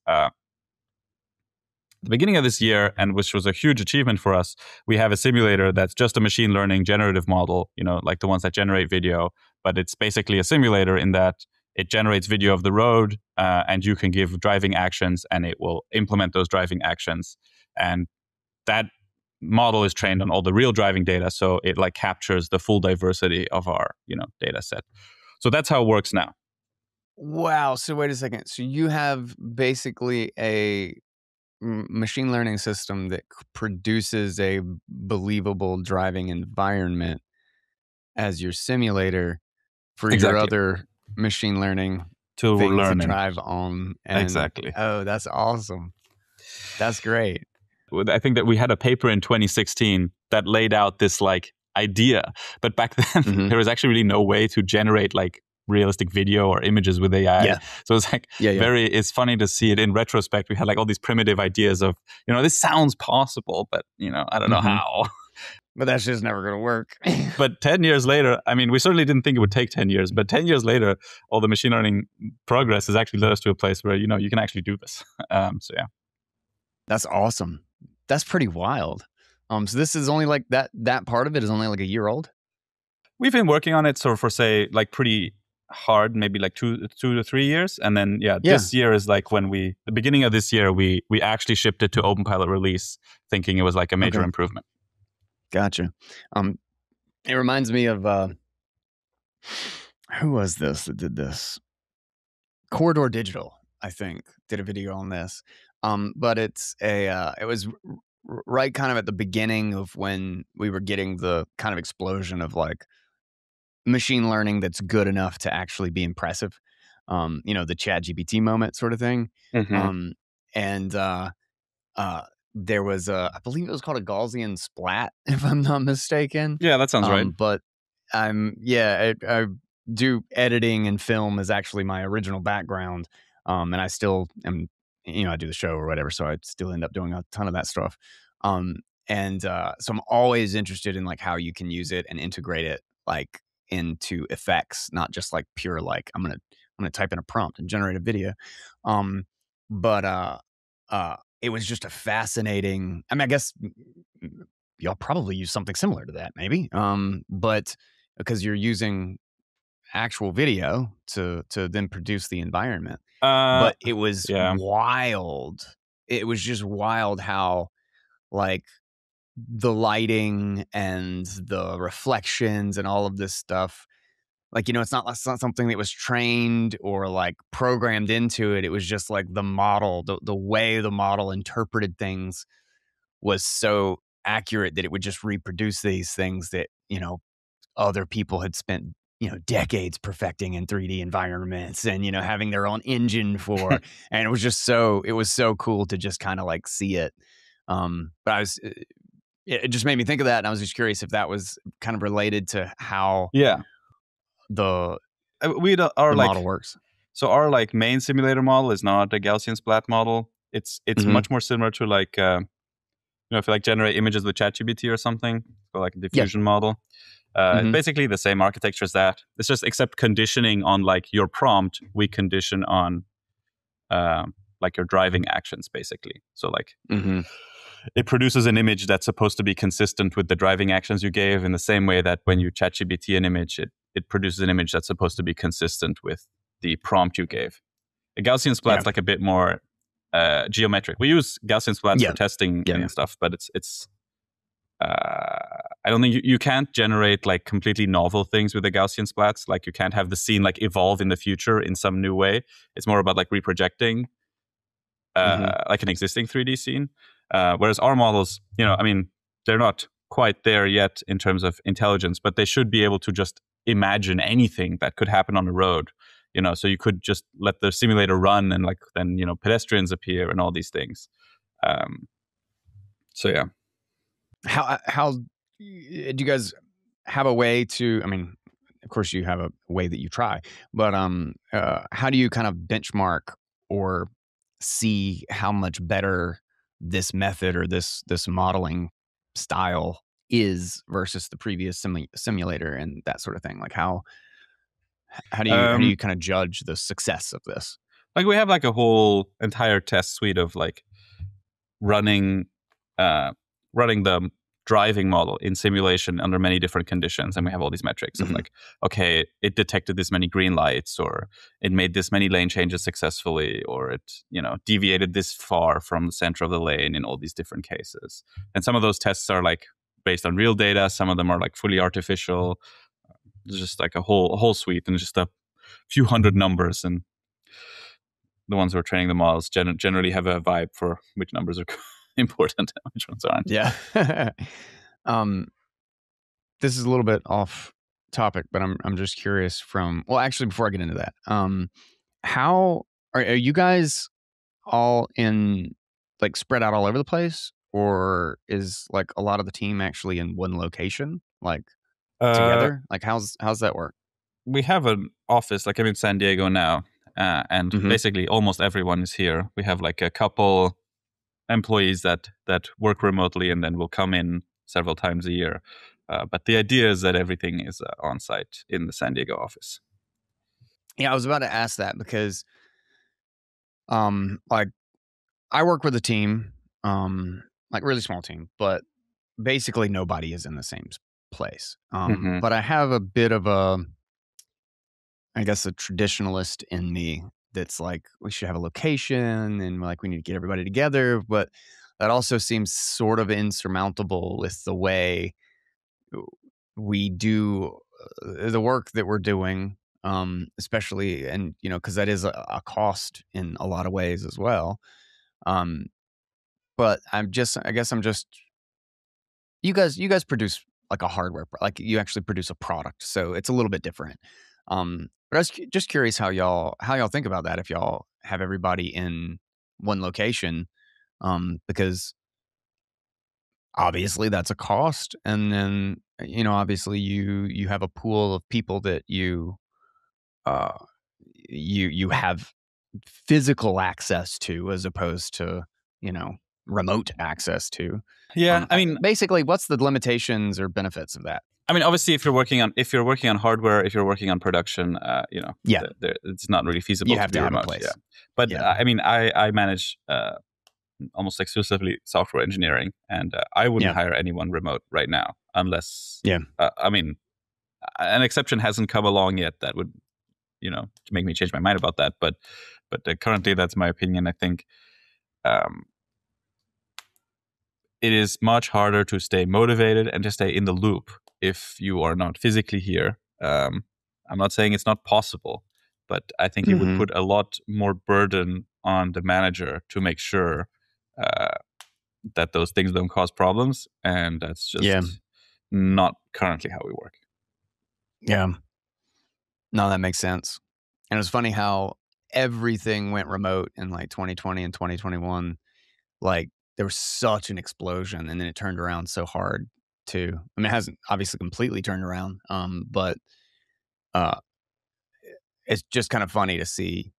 the beginning of this year, and which was a huge achievement for us. We have a simulator that's just a machine learning generative model, like the ones that generate video, but it's basically a simulator in that it generates video of the road, and you can give driving actions, and it will implement those driving actions. And that model is trained on all the real driving data, so it like captures the full diversity of our data set. So that's how it works now. Wow. So wait a second. So you have basically a machine learning system that produces a believable driving environment as your simulator for your other machine learning to learn to drive on. Exactly. Oh, that's awesome. That's great. I think that we had a paper in 2016 that laid out this like idea, but back then there was actually really no way to generate like realistic video or images with AI. Yeah. So it's like it's funny to see it in retrospect. We had like all these primitive ideas of, this sounds possible, but I don't know how. But that's just never going to work. But 10 years later, I mean, we certainly didn't think it would take 10 years, but 10 years later, all the machine learning progress has actually led us to a place where, you can actually do this. So yeah. That's awesome. That's pretty wild. So this is only like that part of it is only like a year old? We've been working on it for say like pretty hard, maybe like two to 3 years. And then, this year is like when the beginning of this year, we actually shipped it to open pilot release, thinking it was like a major improvement. Gotcha. It reminds me of who was this that did this? Corridor Digital, I think, did a video on this. But it was right kind of at the beginning of when we were getting the kind of explosion of like machine learning that's good enough to actually be impressive. The ChatGPT moment sort of thing. There was I believe it was called a Gaussian splat, if I'm not mistaken. Yeah, that sounds right. But I do editing and film is actually my original background. And I still am, I do the show or whatever, so I still end up doing a ton of that stuff. So I'm always interested in like how you can use it and integrate it like into effects, not just like pure like I'm gonna type in a prompt and generate a video. It was just a fascinating. I mean, I guess y'all probably use something similar to that, maybe. But because you're using actual video to then produce the environment. But it was wild. It was just wild how like the lighting and the reflections and all of this stuff. Like, it's not something that was trained or like programmed into it. It was just like the model, the way the model interpreted things was so accurate that it would just reproduce these things that, other people had spent, decades perfecting in 3D environments and, having their own engine for. And it was so cool to just kind of like see it. But it just made me think of that. And I was just curious if that was kind of related to how the model works. So our like main simulator model is not a Gaussian splat model. It's much more similar to like if you like generate images with ChatGPT or something, or like a diffusion model. It's basically the same architecture as that. It's just except conditioning on like your prompt, we condition on like your driving actions basically. So like it produces an image that's supposed to be consistent with the driving actions you gave in the same way that when you ChatGPT an image, it produces an image that's supposed to be consistent with the prompt you gave. A Gaussian splat's like a bit more geometric. We use Gaussian splats for testing and stuff, but it's I don't think you can't generate like completely novel things with the Gaussian splats. Like you can't have the scene like evolve in the future in some new way. It's more about like reprojecting like an existing 3D scene. Whereas our models, they're not quite there yet in terms of intelligence, but they should be able to just imagine anything that could happen on the road. So you could just let the simulator run and like then, pedestrians appear and all these things. So yeah. How do you guys have a way to, I mean, of course you have a way that you try, but how do you kind of benchmark or see how much better this method or this modeling style is versus the previous simulator and that sort of thing? Like how do you kind of judge the success of this? Like we have like a whole entire test suite of like running the driving model in simulation under many different conditions, and we have all these metrics of like, okay, it detected this many green lights, or it made this many lane changes successfully, or it deviated this far from the center of the lane in all these different cases. And some of those tests are like based on real data, some of them are like fully artificial. There's just like a whole suite and just a few hundred numbers, and the ones who are training the models generally have a vibe for which numbers are important and which ones aren't. Yeah. This is a little bit off topic, but I'm just curious actually before I get into that, how are you guys all in like spread out all over the place, or is like a lot of the team actually in one location, like together? Like how's that work? we have an office, like I'm in San Diego now, and Mm-hmm. basically almost everyone is here. We have like a couple employees that work remotely and then will come in several times a year. But the idea is that everything is on site in the San Diego office. Yeah, I was about to ask that because, like, I work with a team, like really small team, but basically nobody is in the same place. Mm-hmm. But I have a bit of a, I guess, a traditionalist in me that's like, we should have a location and like we need to get everybody together. But that also seems sort of insurmountable with the way we do the work that we're doing, especially, and because that is a cost in a lot of ways as well. Um, but I guess I'm just, you guys produce like a hardware, like you actually produce a product, so it's a little bit different. But I was just curious how y'all think about that if y'all have everybody in one location, because obviously that's a cost, and then obviously you have a pool of people that uh you have physical access to as opposed to remote access to. Yeah, I mean, Basically, what's the limitations or benefits of that? obviously, if you're working on hardware, if you're working on production, Yeah, it's not really feasible you to have be to have a remote. Yeah, place. but Yeah, I mean, I manage almost exclusively software engineering, and I wouldn't yeah, hire anyone remote right now unless, yeah, I mean, an exception hasn't come along yet that would, to make me change my mind about that. But currently, that's my opinion. I think um, it is much harder to stay motivated and to stay in the loop if you are not physically here. I'm not saying it's not possible, but I think it would hmm put a lot more burden on the manager to make sure uh, that those things don't cause problems, and that's yeah, just not currently how we work. yeah. No, that makes sense. And it's funny how everything went remote in like 2020 and 2021. Like there was such an explosion, and then it turned around so hard too. I mean, it hasn't obviously completely turned around, but uh, it's just kind of funny to see.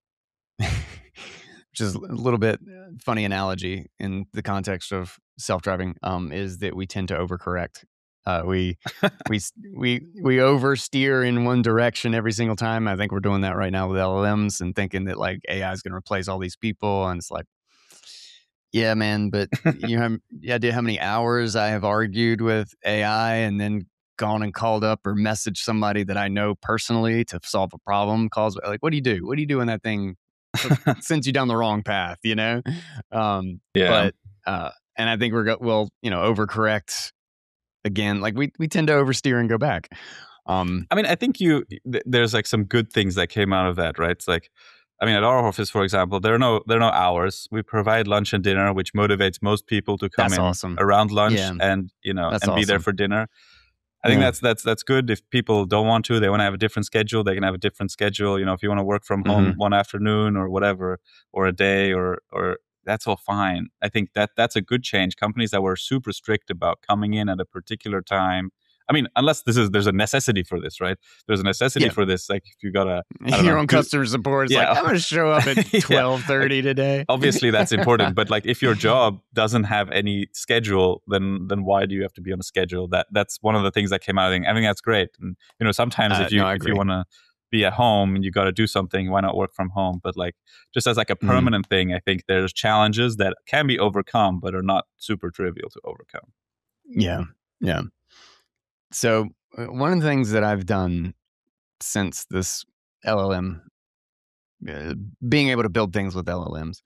Which is a little bit funny analogy in the context of self-driving, is that we tend to overcorrect. We we oversteer in one direction every single time. I think we're doing that right now with LLMs and thinking that like AI is going to replace all these people, and it's like, yeah, man, but yeah, idea how many hours I have argued with AI and then gone and called up or messaged somebody that I know personally to solve a problem. Calls like, what do you do? What do you do when that thing sends you down the wrong path? Yeah. But and I think we'll overcorrect again. Like we tend to oversteer and go back. I mean, I think there's like some good things that came out of that, right? It's like, I mean, at our office, for example, there are no hours. We provide lunch and dinner, which motivates most people to come That's in awesome. around lunch Yeah, and that's and be there awesome. for dinner. I think Yeah. that's good. If people don't want to, they want to have a different schedule, they can have a different schedule. If you want to work from home hmm one afternoon or whatever, or a day, or that's all fine. I think that's a good change. Companies that were super strict about coming in at a particular time. I mean, unless there's a necessity for this, right? There's a necessity Yeah. for this. Like if you gotta, I don't Your know, own customer support is like, yeah, I'm going to show up at yeah. Like 12:30 today. obviously that's important, but like if your job doesn't have any schedule, then why do you have to be on a schedule? That's one of the things that came out. I think that's great. And sometimes if No, you I if you agree. want to be at home and you got to do something, why not work from home? But like just as like a Mhm. permanent thing, I think there's challenges that can be overcome but are not super trivial to overcome. Yeah. Yeah. So, one of the things that I've done since this LLM, uh, being able to build things with LLMs,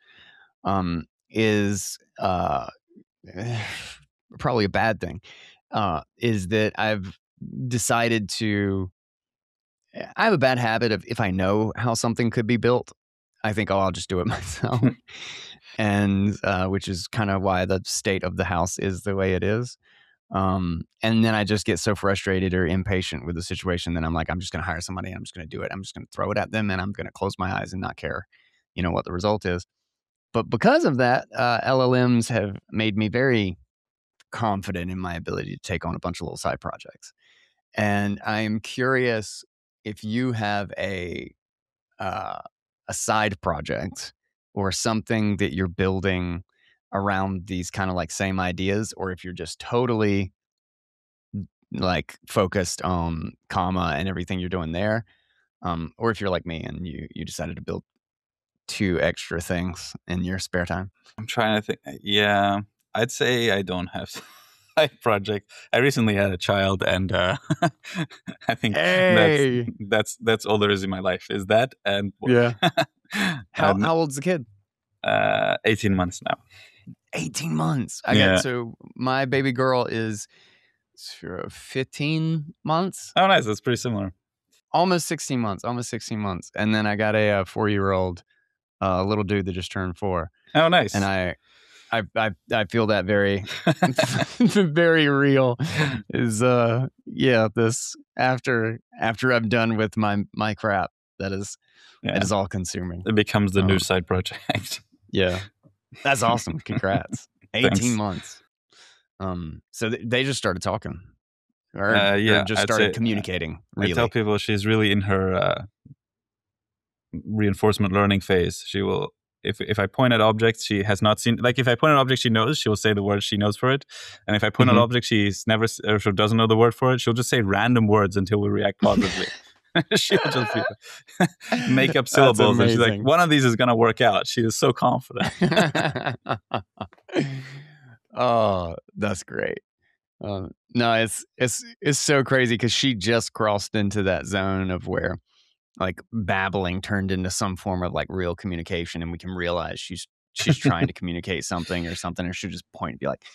is probably a bad thing, is that I've decided to. I have a bad habit of if I know how something could be built, I think, oh, I'll just do it myself. And which is kind of why the state of the house is the way it is. And then I just get so frustrated or impatient with the situation that I'm like, I'm just going to hire somebody and I'm just going to do it. I'm just going to throw it at them and I'm going to close my eyes and not care, what the result is. But because of that, LLMs have made me very confident in my ability to take on a bunch of little side projects. And I'm curious. if you have a side project or something that you're building around these kind of like same ideas, or if you're just totally like focused on comma and everything you're doing there, or if you're like me and you decided to build 2 extra things in your spare time. I'm trying to think. Yeah, I'd say I don't have side project. I recently had a child, and I think Hey, that's all there is in my life. Is that and yeah. How and old's the kid? 18 months now. 18 months. Yeah. So my baby girl is 15 months. Oh, nice. That's pretty similar. Almost 16 months. And then I got a 4-year-old little dude that just turned 4. Oh, nice. And I feel that very very real is this after I'm done with my crap that is all consuming. It becomes the new side project. Yeah. That's awesome. Congrats. 18 Thanks. months. So they just started talking. Or just I'd started say, communicating. Really. I tell people she's really in her reinforcement learning phase. She will, if I point at objects she has not seen, like if I point at an object she knows, she will say the word she knows for it. And if I point at an object she's never, or she doesn't know the word for it, she'll just say random words until we react positively. She'll just make up syllables, and she's like, one of these is going to work out. She is so confident. Oh, that's great. No, it's so crazy because she just crossed into that zone of where like babbling turned into some form of like real communication, and we can realize she's trying to communicate something, or she'll just point and be like,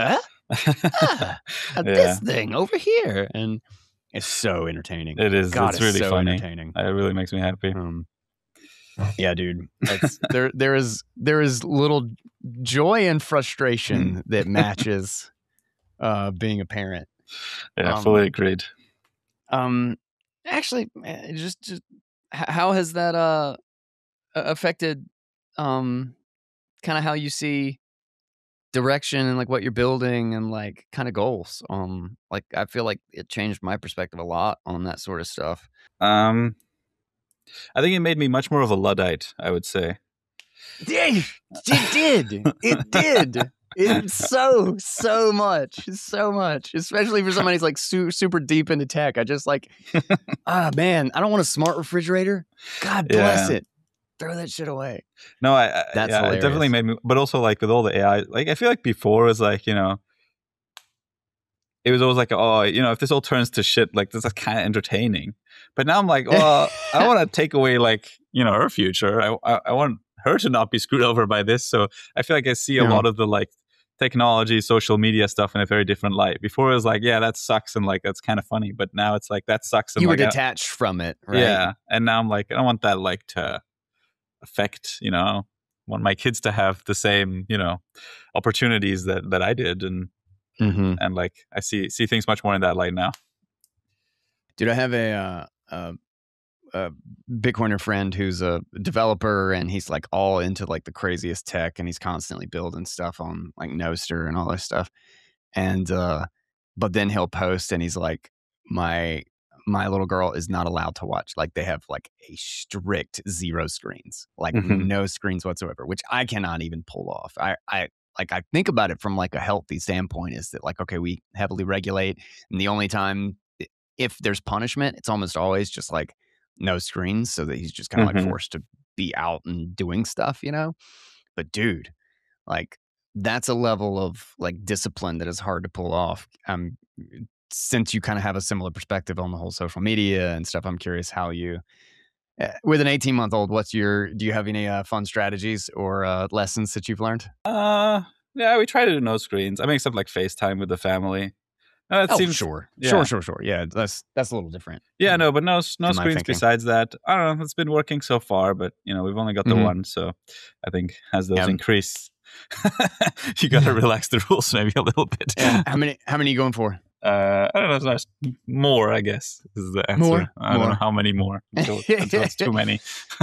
this thing over here, and it's so entertaining. It is. God, it's really so funny. entertaining. It really makes me happy. Yeah, dude. There is little joy and frustration that matches being a parent. Yeah, fully agreed. Actually, just how has that affected kind of how you see direction and like what you're building and like kind of goals? Like I feel like it changed my perspective a lot on that sort of stuff. I think it made me much more of a Luddite, I would say. It did. It's so much, especially for somebody who's like super deep into tech. I just like, man, I don't want a smart refrigerator. God bless it. Throw that shit away. No, it definitely made me, but also like with all the AI, like I feel like before it was like, it was always like, if this all turns to shit, like this is kind of entertaining. But now I'm like, well, I want to take away like, her future. I want her to not be screwed over by this. So I feel like I see a lot of the like technology, social media stuff in a very different light. Before it was like, yeah, that sucks, and like that's kind of funny. But now it's like that sucks. And you were like, detached from it, right? Yeah, and now I'm like, I don't want that like to affect. I want my kids to have the same, opportunities that I did, and and like I see things much more in that light now. Dude, I have a Bitcoiner friend who's a developer, and he's like all into like the craziest tech, and he's constantly building stuff on like Nostr and all this stuff. And but then he'll post and he's like, my little girl is not allowed to watch. Like they have like a strict 0 screens, like no screens whatsoever, which I cannot even pull off. I think about it from like a healthy standpoint is that like, okay, we heavily regulate, and the only time if there's punishment, it's almost always just like no screens, so that he's just kind of like forced to be out and doing stuff, But dude, like that's a level of like discipline that is hard to pull off. Since you kind of have a similar perspective on the whole social media and stuff, I'm curious how you, with an 18-month-old, do you have any fun strategies or lessons that you've learned? Yeah, we try to do no screens. I mean, except like FaceTime with the family. Sure. Yeah. Sure. Yeah, that's a little different. Yeah, no, but no screens besides that. I don't know. It's been working so far, but we've only got the one, so I think as those increase, you got to relax the rules maybe a little bit. Yeah. How many are you going for? I don't know. More, I guess, is the answer. More? I don't know how many more until it's too many.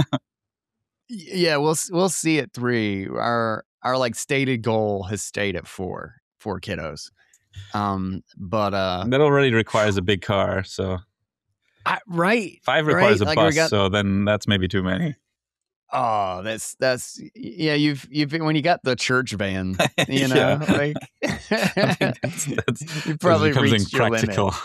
Yeah, we'll see at 3. Our like stated goal has stayed at 4 kiddos. But that already requires a big car, so Right. 5 requires Right. a Like we bus, got. so then that's maybe too many. Oh, that's yeah. You've when you got the church van, Yeah, like I think you that probably becomes reached your limit. impractical.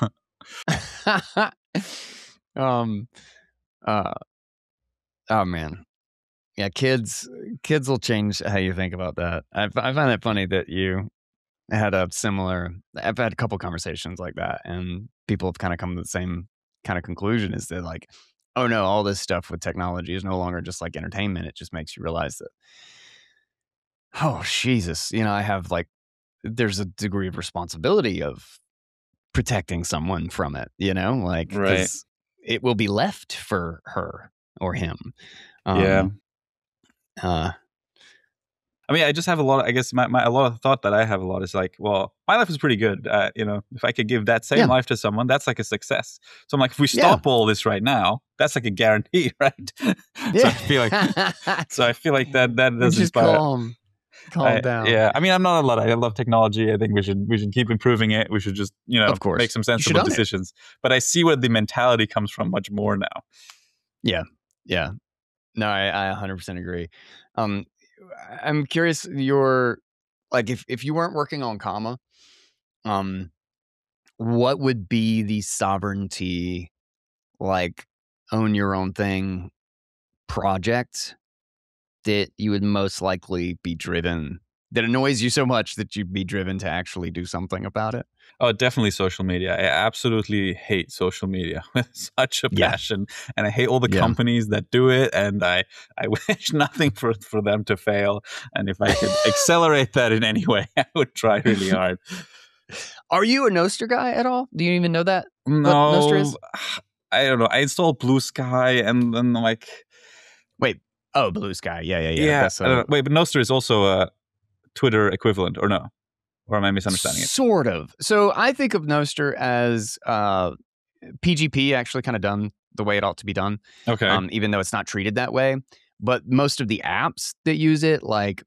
um. Uh. Oh man. Yeah. Kids will change how you think about that. I find it funny that you had a similar. I've had a couple conversations like that, and people have kind of come to the same kind of conclusion: is that like, oh no, all this stuff with technology is no longer just like entertainment. It just makes you realize that, oh Jesus, I have like, there's a degree of responsibility of protecting someone from it, like Right. because it will be left for her or him. Yeah. Um, uh, I mean, I just have a lot. I guess a lot of thought that I have a lot is like, well, my life is pretty good. If I could give that same yeah, life to someone, that's like a success. So I'm like, if we yeah, stop all this right now, that's like a guarantee, right? so I yeah. feel like, that does Just inspire. calm down. Yeah, I mean, I'm not a lot. I love technology. I think we should keep improving it. We should just Of make course, some you should sensible own it. decisions. But I see where the mentality comes from much more now. Yeah, yeah. No, I 100% agree. Um, I'm curious, your like if you weren't working on Comma, um, what would be the sovereignty, like, own your own thing project that you would most likely be driven, that annoys you so much that you'd be driven to actually do something about it? Oh, definitely social media. I absolutely hate social media with such a Yeah, passion, and I hate all the yeah. companies that do it. And I wish nothing for them to fail. And if I could accelerate that in any way, I would try really hard. Are you a Nostr guy at all? Do you even know that what Nostr No, is? I don't know. I installed Blue Sky, and then like, Wait. Oh, Blue Sky. Yeah, yeah, yeah. yeah, That's I don't a know. Wait, but Nostr is also a Twitter equivalent, or no? Or am I misunderstanding it? sort of. So I think of Nostr as PGP actually kind of done the way it ought to be done, Okay. even though it's not treated that way. But most of the apps that use it, like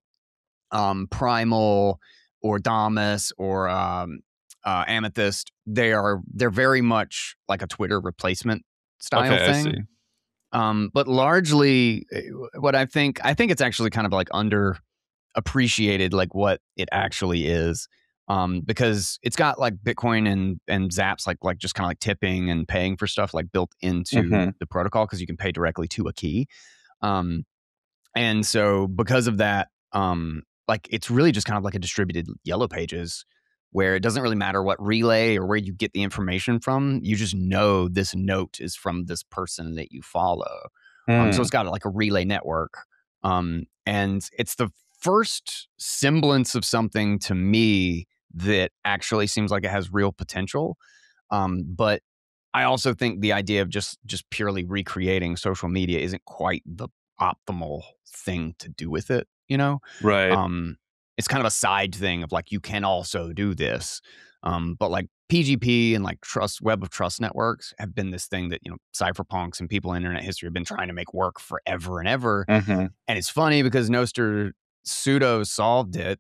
Primal or Damus or Amethyst, they're very much like a Twitter replacement style Okay, I see. thing. But largely, I think it's actually kind of like underappreciated, like what it actually is. Because it's got like Bitcoin and Zaps like just kind of like tipping and paying for stuff like built into Mm-hmm. the protocol because you can pay directly to a key. Um, and so because of that, like it's really just kind of like a distributed yellow pages where it doesn't really matter what relay or where you get the information from. You just know this note is from this person that you follow. So it's got like a relay network. And it's the first semblance of something to me that actually seems like it has real potential. But I also think the idea of just purely recreating social media isn't quite the optimal thing to do with it, Right. it's kind of a side thing of like you can also do this. But like PGP and like trust web of trust networks have been this thing that cypherpunks and people in internet history have been trying to make work forever and ever. Mm-hmm. And it's funny because Nostr pseudo solved it,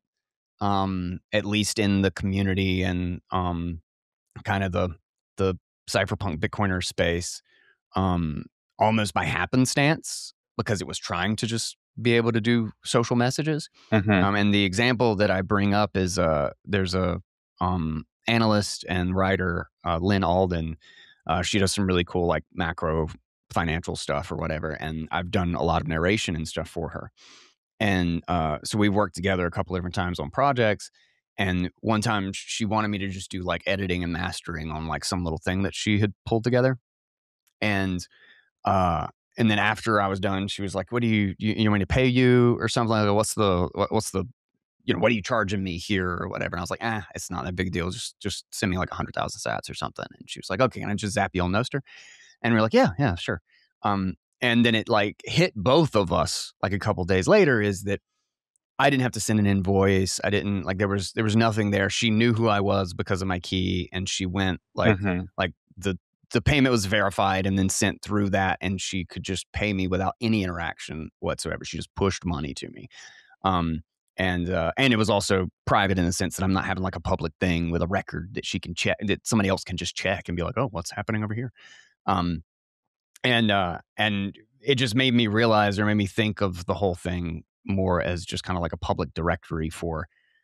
at least in the community and kind of the cypherpunk Bitcoiner space, um, almost by happenstance because it was trying to just be able to do social messages. Mm-hmm. And the example that I bring up is there's a analyst and writer, Lynn Alden. She does some really cool like macro financial stuff or whatever, and I've done a lot of narration and stuff for her. And so we worked together a couple different times on projects. And one time she wanted me to just do like editing and mastering on like some little thing that she had pulled together. And uh, and then after I was done, she was like, "What do you want me to pay you or something like that? What's the what are you charging me here or whatever?" And I was like, it's not that big a deal. Just send me like 100,000 sats or something. And she was like, "Okay, can I just zap you on Nostr?" And we're like, yeah, sure. And then it like hit both of us like a couple days later is that I didn't have to send an invoice. I didn't like there was nothing there. She knew who I was because of my key, and she went Mm-hmm. like the payment was verified and then sent through that, and she could just pay me without any interaction whatsoever. She just pushed money to me. And it was also private in the sense that I'm not having like a public thing with a record that she can check, that somebody else can just check and be like, "Oh, what's happening over here?" And it just made me realize, or made me think of the whole thing more as just kind of like a public directory for,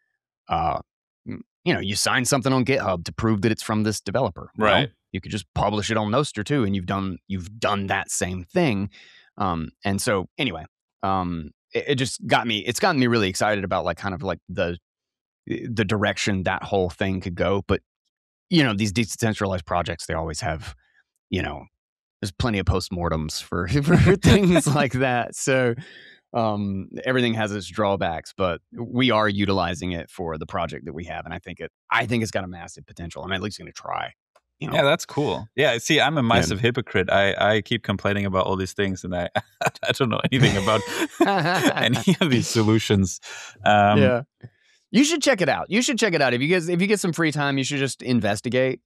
you sign something on GitHub to prove that it's from this developer. Right. Well, you could just publish it on Nostr too, and you've done that same thing. And so anyway, it just got me. It's gotten me really excited about like kind of like the direction that whole thing could go. But these decentralized projects, they always have, there's plenty of postmortems for things like that. So everything has its drawbacks, but we are utilizing it for the project that we have, and I think it's got a massive potential. I'm at least going to try. Yeah, that's cool. Yeah, see, I'm a massive hypocrite. I keep complaining about all these things, and I don't know anything about any of these solutions. Yeah, you should check it out. If you get some free time, you should just investigate.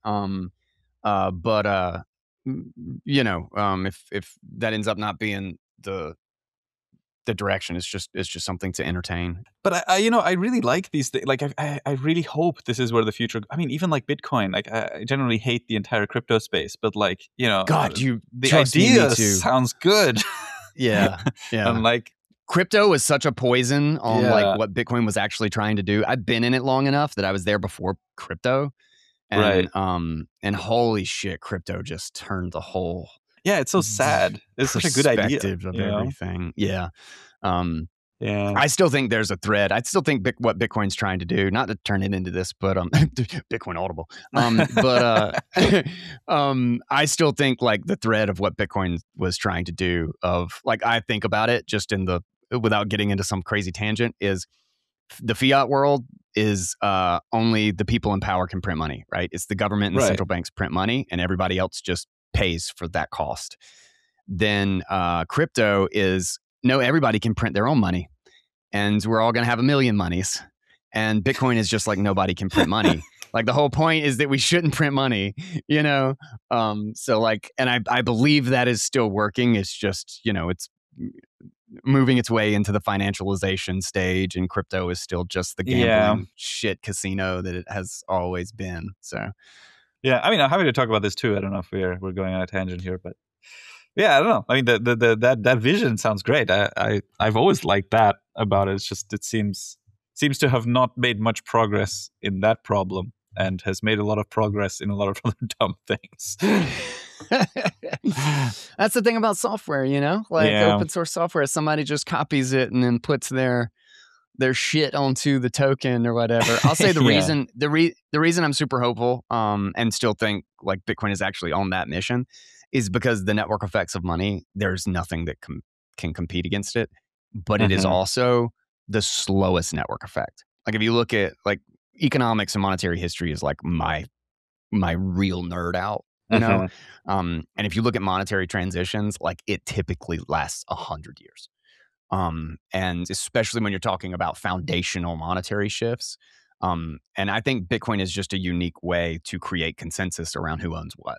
If that ends up not being the direction, it's just something to entertain. But I really like these things. Like I really hope this is where the future. I mean, even like Bitcoin. Like I generally hate the entire crypto space, but like God, the idea sounds good. Yeah. And like crypto was such a poison on like what Bitcoin was actually trying to do. I've been in it long enough that I was there before crypto, and and holy shit, crypto just turned the whole. Yeah, it's so sad. It's such a good idea of everything. Yeah. Yeah. I still think there's a thread. I still think what Bitcoin's trying to do, not to turn it into this, but Bitcoin Audible. I still think like the thread of what Bitcoin was trying to do, of like, I think about it just without getting into some crazy tangent, is the fiat world is only the people in power can print money, right? It's the government and the central banks print money, and everybody else just pays for that cost. Then crypto is everybody can print their own money, and we're all going to have a million monies. And Bitcoin is just like nobody can print money. Like the whole point is that we shouldn't print money, So like, and I believe that is still working. It's just it's moving its way into the financialization stage, and crypto is still just the gambling shit casino that it has always been. So. Yeah, I mean, I'm happy to talk about this too. I don't know if we're going on a tangent here, but yeah, I don't know. I mean, that vision sounds great. I've always liked that about it. It's just it seems to have not made much progress in that problem, and has made a lot of progress in a lot of other dumb things. That's the thing about software, like open source software. Somebody just copies it and then puts their shit onto the token or whatever. I'll say the reason the reason I'm super hopeful and still think like Bitcoin is actually on that mission is because the network effects of money, there's nothing that can compete against it, but it is also the slowest network effect. Like if you look at like economics and monetary history is like my real nerd out, and if you look at monetary transitions, like it typically lasts 100 years. And especially when you're talking about foundational monetary shifts. And I think Bitcoin is just a unique way to create consensus around who owns what,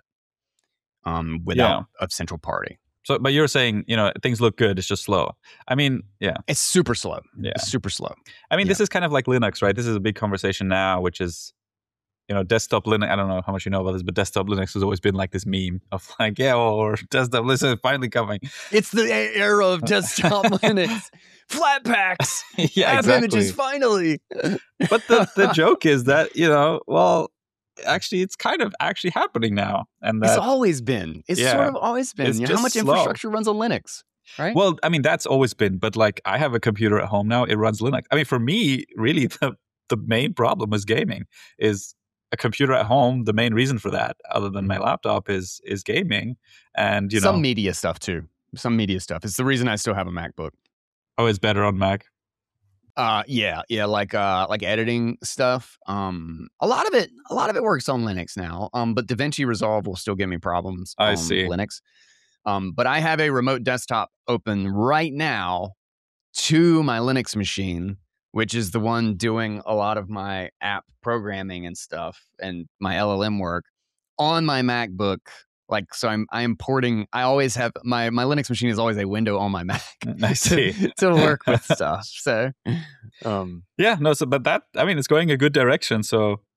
without a central party. So, but you're saying, things look good. It's just slow. I mean, it's super slow. Yeah. It's super slow. I mean, this is kind of like Linux, right? This is a big conversation now, which is, desktop Linux. I don't know how much you know about this, but desktop Linux has always been like this meme of like, or desktop Linux is finally coming. It's the era of desktop Linux. Flatpaks. Yeah, app images finally. But the joke is that, actually it's kind of actually happening now. And it's always been. It's sort of always been. How much infrastructure runs on Linux? Right? Well, I mean, that's always been, but like I have a computer at home now, it runs Linux. I mean, for me, really the main problem is gaming. Is a computer at home, the main reason for that, other than my laptop, is gaming, and some media stuff too. Some media stuff. It's the reason I still have a MacBook. Oh, it's better on Mac. Yeah, like editing stuff. A lot of it works on Linux now. But DaVinci Resolve will still give me problems on Linux. But I have a remote desktop open right now to my Linux machine, which is the one doing a lot of my app programming and stuff and my LLM work on my MacBook. Like, so I'm importing, I always have, my Linux machine is always a window on my Mac I see. to work with stuff. So, but that, I mean, it's going a good direction. So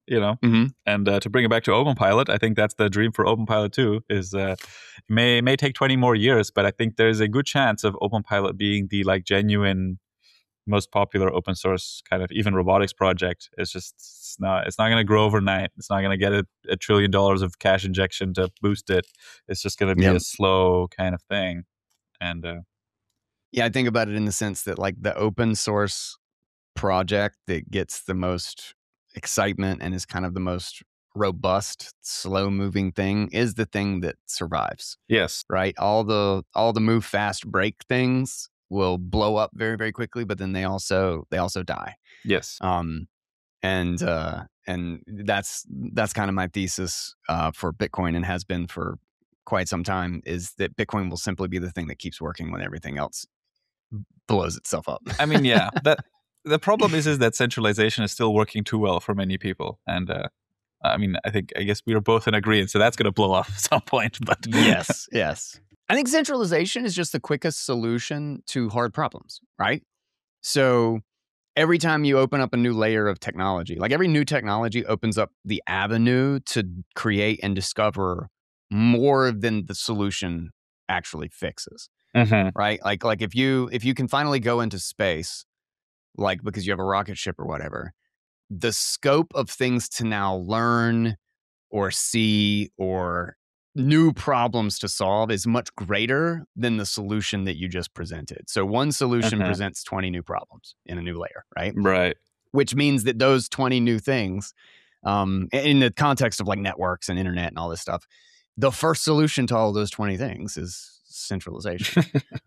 Mhm. And to bring it back to OpenPilot, I think that's the dream for OpenPilot too. Is may take 20 more years, but I think there's a good chance of OpenPilot being the like genuine most popular open source kind of even robotics project. It's not going to grow overnight. It's not going to get $1 trillion of cash injection to boost it. It's just going to be a slow kind of thing. And I think about it in the sense that like the open source project that gets the most excitement and is kind of the most robust, slow moving thing is the thing that survives. Yes. Right. All the move fast break things will blow up very, very quickly, but then they also die. Yes. And that's kind of my thesis for Bitcoin, and has been for quite some time, is that Bitcoin will simply be the thing that keeps working when everything else blows itself up. I mean, yeah, the problem is that centralization is still working too well for many people. And I mean, I guess we are both in agreement. So that's going to blow up at some point. But yes. I think centralization is just the quickest solution to hard problems, right? So every time you open up a new layer of technology, like every new technology opens up the avenue to create and discover more than the solution actually fixes. Right? Like if you can finally go into space, like because you have a rocket ship or whatever, the scope of things to now learn or see or new problems to solve is much greater than the solution that you just presented. So one solution presents 20 new problems in a new layer, right? Right. Which means that those 20 new things, in the context of like networks and internet and all this stuff, the first solution to all of those 20 things is centralization.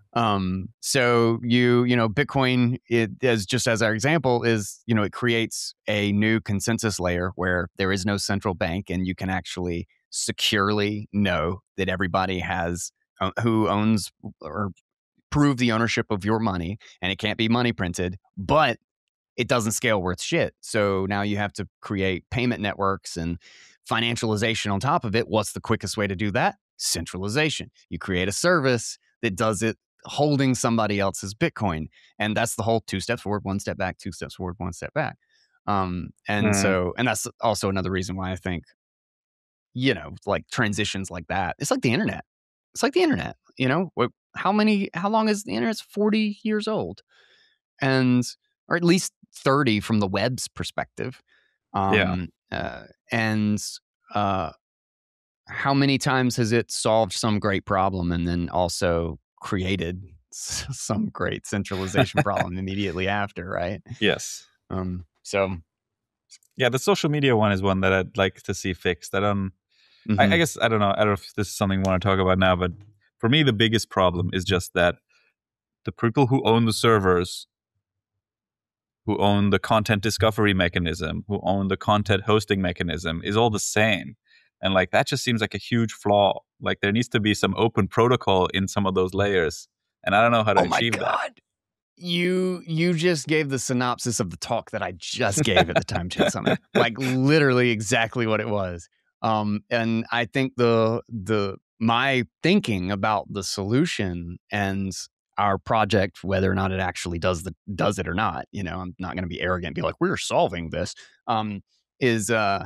So Bitcoin, as our example, is, it creates a new consensus layer where there is no central bank, and you can actually securely know that everybody has who owns or prove the ownership of your money, and it can't be money printed, but it doesn't scale worth shit. So now you have to create payment networks and financialization on top of it. What's the quickest way to do that? Centralization. You create a service that does it holding somebody else's Bitcoin. And that's the whole 2 steps forward, 1 step back, 2 steps forward, 1 step back. And that's also another reason why I think, like transitions like that, it's like the internet. How long is the internet? It's 40 years old. Or at least 30 from the web's perspective. How many times has it solved some great problem and then also created some great centralization problem immediately after, right? Yes. So yeah, the social media one is one that I'd like to see fixed. I guess I don't know if this is something we want to talk about now, but for me the biggest problem is just that the people who own the servers, who own the content discovery mechanism, who own the content hosting mechanism, is all the same. And like that just seems like a huge flaw. Like there needs to be some open protocol in some of those layers. And I don't know how to achieve that. You just gave the synopsis of the talk that I just gave at the Time Chain Summit. Like literally exactly what it was. And I think my thinking about the solution and our project, whether or not it actually does it or not, I'm not going to be arrogant and be like, we're solving this, is that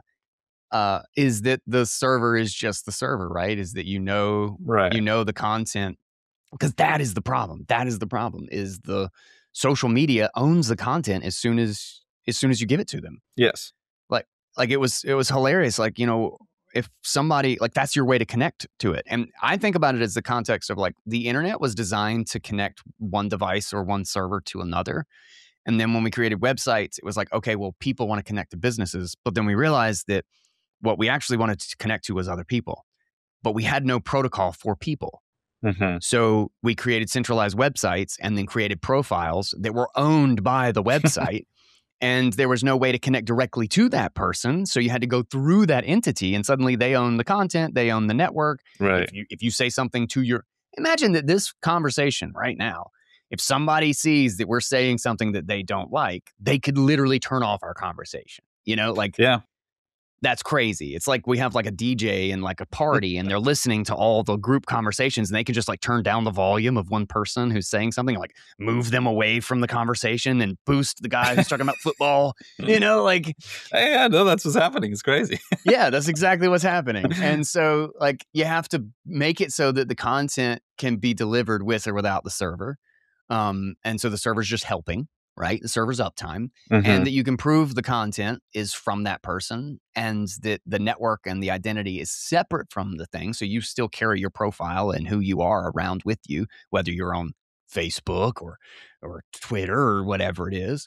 the server is just the server, right? Is that the content, because that is the problem. Is the social media owns the content as soon as you give it to them. Yes. Like it was hilarious. Like, if somebody, like, that's your way to connect to it. And I think about it as the context of like the internet was designed to connect one device or one server to another. And then when we created websites, it was like, okay, well, people want to connect to businesses. But then we realized that what we actually wanted to connect to was other people. But we had no protocol for people. So we created centralized websites and then created profiles that were owned by the website. And there was no way to connect directly to that person. So you had to go through that entity, and suddenly they own the content, they own the network. Right. If you say something imagine that this conversation right now, if somebody sees that we're saying something that they don't like, they could literally turn off our conversation. Yeah. That's crazy. It's like we have like a DJ in like a party and they're listening to all the group conversations and they can just like turn down the volume of one person who's saying something, like move them away from the conversation and boost the guy who's talking about football, like. Yeah, no, that's what's happening. It's crazy. Yeah, that's exactly what's happening. And so like you have to make it so that the content can be delivered with or without the server. And so the server's just helping. Right? The server's uptime, and that you can prove the content is from that person and that the network and the identity is separate from the thing. So you still carry your profile and who you are around with you, whether you're on Facebook or Twitter or whatever it is.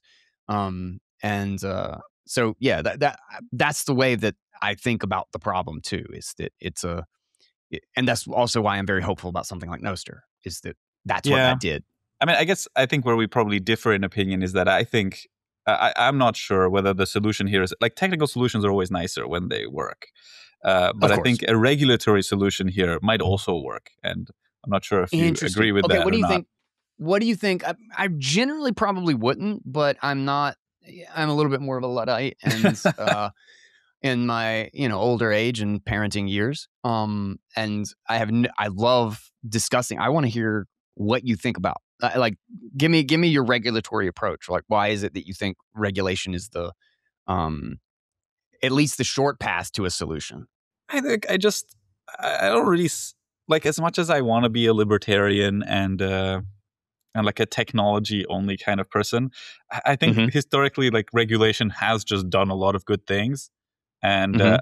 So yeah, that's the way that I think about the problem too, is that and that's also why I'm very hopeful about something like Nostr, is that that's what that did. I mean, I think where we probably differ in opinion is that I think I'm not sure whether the solution here is like technical solutions are always nicer when they work. But I think a regulatory solution here might also work. And I'm not sure if you agree with that. What do you think? What do you think? I generally probably wouldn't, but I'm a little bit more of a Luddite and in my older age and parenting years. And I love discussing. I want to hear what you think about. Like, give me your regulatory approach. Like, why is it that you think regulation is the, at least the short path to a solution? I think I don't really like, as much as I want to be a libertarian and like a technology only kind of person. I think historically, like, regulation has just done a lot of good things, and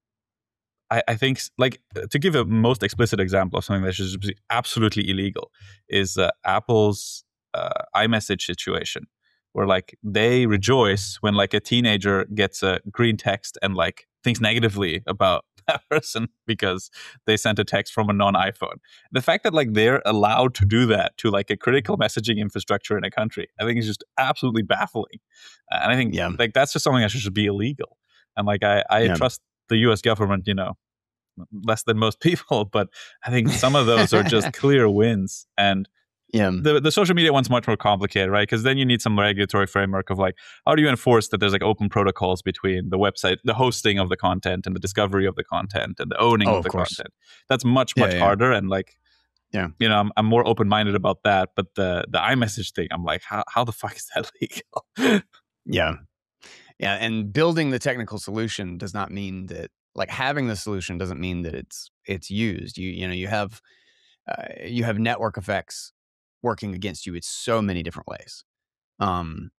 I think, like, to give a most explicit example of something that should be absolutely illegal is Apple's iMessage situation, where like they rejoice when like a teenager gets a green text and like thinks negatively about that person because they sent a text from a non-iPhone. The fact that like they're allowed to do that to like a critical messaging infrastructure in a country, I think is just absolutely baffling. And I think like that's just something that should be illegal. And like I trust the U.S. government, less than most people, but I think some of those are just clear wins. And the social media one's much more complicated, right? Because then you need some regulatory framework of like, how do you enforce that there's like open protocols between the website, the hosting of the content and the discovery of the content and the owning of the content. That's much harder. And like, I'm more open-minded about that. But the iMessage thing, I'm like, how the fuck is that legal? Yeah. And building the technical solution does not mean that, like, having the solution doesn't mean that it's used. You have network effects working against you in so many different ways. And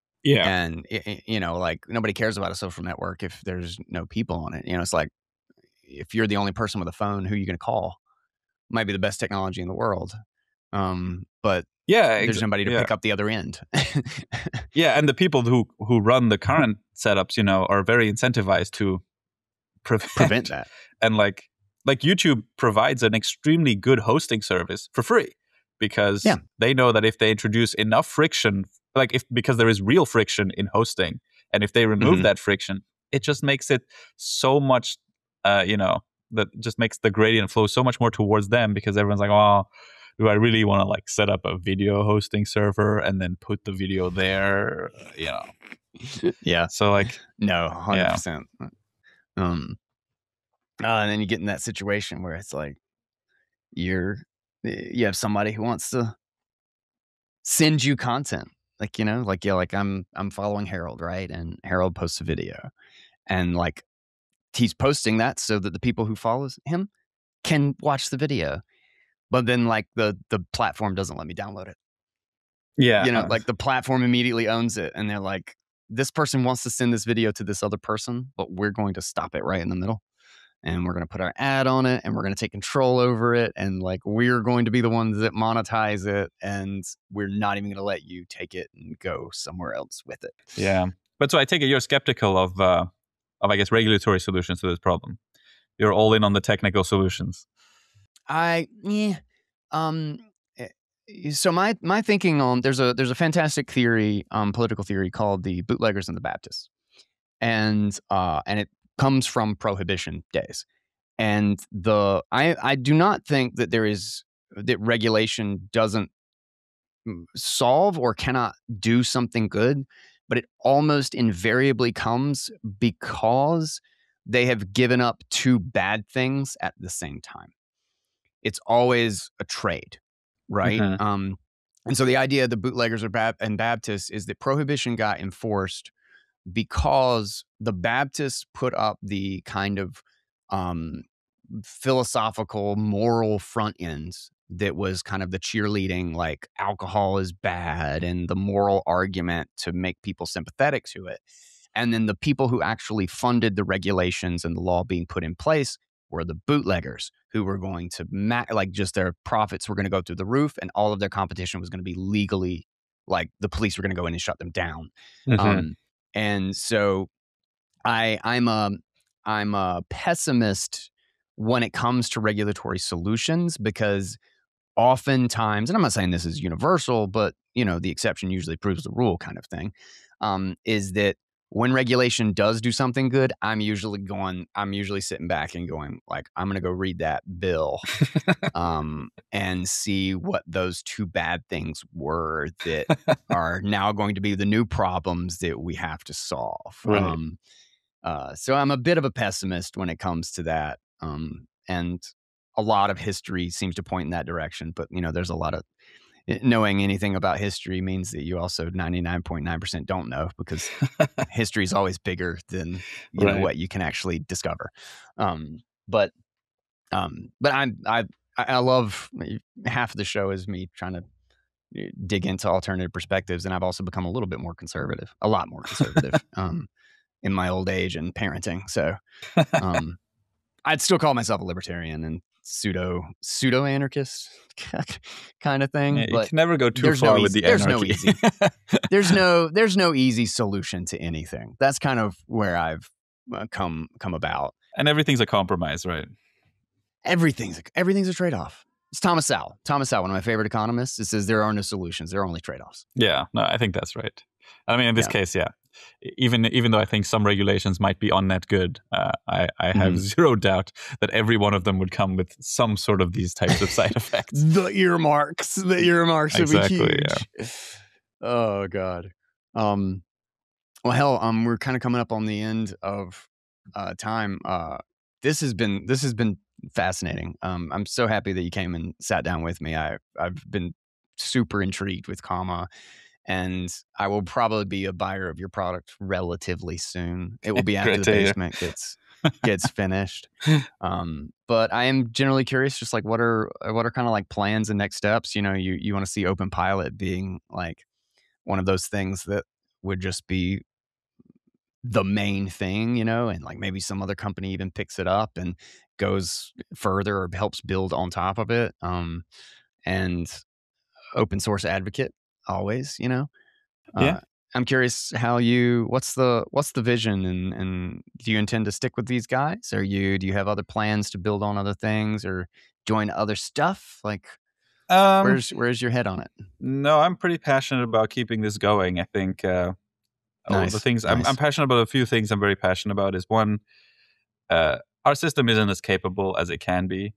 like, nobody cares about a social network if there's no people on it. It's like, if you're the only person with a phone, who are you going to call? Might be the best technology in the world. But there's nobody to pick up the other end. And the people who run the current setups, are very incentivized to prevent that. And like YouTube provides an extremely good hosting service for free because they know that if they introduce enough friction, because there is real friction in hosting, and if they remove that friction, it just makes it so much, that just makes the gradient flow so much more towards them, because everyone's like, oh, do I really want to like set up a video hosting server and then put the video there? Yeah. So like, no, 100%. And then you get in that situation where it's like you have somebody who wants to send you content, like I'm following Harold, right? And Harold posts a video, and like he's posting that so that the people who follows him can watch the video, but then like the platform doesn't let me download it. Like the platform immediately owns it, and they're like, this person wants to send this video to this other person, but we're going to stop it right in the middle, and we're going to put our ad on it, and we're going to take control over it, and like we're going to be the ones that monetize it, and we're not even going to let you take it and go somewhere else with it. Yeah, but so I take it you're skeptical of I guess regulatory solutions to this problem. You're all in on the technical solutions. So my thinking on there's a fantastic theory, political theory called the Bootleggers and the Baptists, and it comes from Prohibition days, and I do not think that that regulation doesn't solve or cannot do something good, but it almost invariably comes because they have given up two bad things at the same time. It's always a trade, right? Mhm. And so the idea of the bootleggers and Baptists is that prohibition got enforced because the Baptists put up the kind of philosophical, moral front ends that was kind of the cheerleading, like alcohol is bad and the moral argument to make people sympathetic to it. And then the people who actually funded the regulations and the law being put in place were the bootleggers, who were going to like just their profits were going to go through the roof, and all of their competition was going to be legally, like the police were going to go in and shut them down. Mhm. And so I'm a pessimist when it comes to regulatory solutions, because oftentimes, and I'm not saying this is universal, but the exception usually proves the rule kind of thing, is that when regulation does do something good, I'm usually sitting back and going like, I'm going to go read that bill and see what those two bad things were that are now going to be the new problems that we have to solve. Right. So I'm a bit of a pessimist when it comes to that. And a lot of history seems to point in that direction. But, there's a lot of knowing anything about history means that you also 99.9% don't know, because history is always bigger than Right. what you can actually discover. But I love half of the show is me trying to dig into alternative perspectives, and I've also become a little bit more conservative, a lot more conservative in my old age and parenting. So I'd still call myself a libertarian and pseudo anarchist kind of thing. Yeah, you but can never go too far with the anarchy. There's no easy solution to anything. That's kind of where I've come about. And everything's a compromise, right? Everything's a trade-off. It's Thomas Sowell, one of my favorite economists. It says there are no solutions, there are only trade-offs. Yeah, no, I think that's right. I mean, in this case, yeah. Even though I think some regulations might be on net good, I have zero doubt that every one of them would come with some sort of these types of side effects. The earmarks would exactly, be huge. Yeah. Oh God. Well, hell, we're kind of coming up on the end of time. This has been fascinating. I'm so happy that you came and sat down with me. I've been super intrigued with Comma, and I will probably be a buyer of your product relatively soon. It will be after the basement gets finished. But I am generally curious, just like what are kind of like plans and next steps? You want to see OpenPilot being like one of those things that would just be the main thing, and like maybe some other company even picks it up and goes further or helps build on top of it. And open source advocate always, Yeah. I'm curious what's the vision, and do you intend to stick with these guys, or do you have other plans to build on other things or join other stuff? Like, where's your head on it? No, I'm pretty passionate about keeping this going. I think Nice. the things I'm passionate about, a few things I'm very passionate about is one, our system isn't as capable as it can be.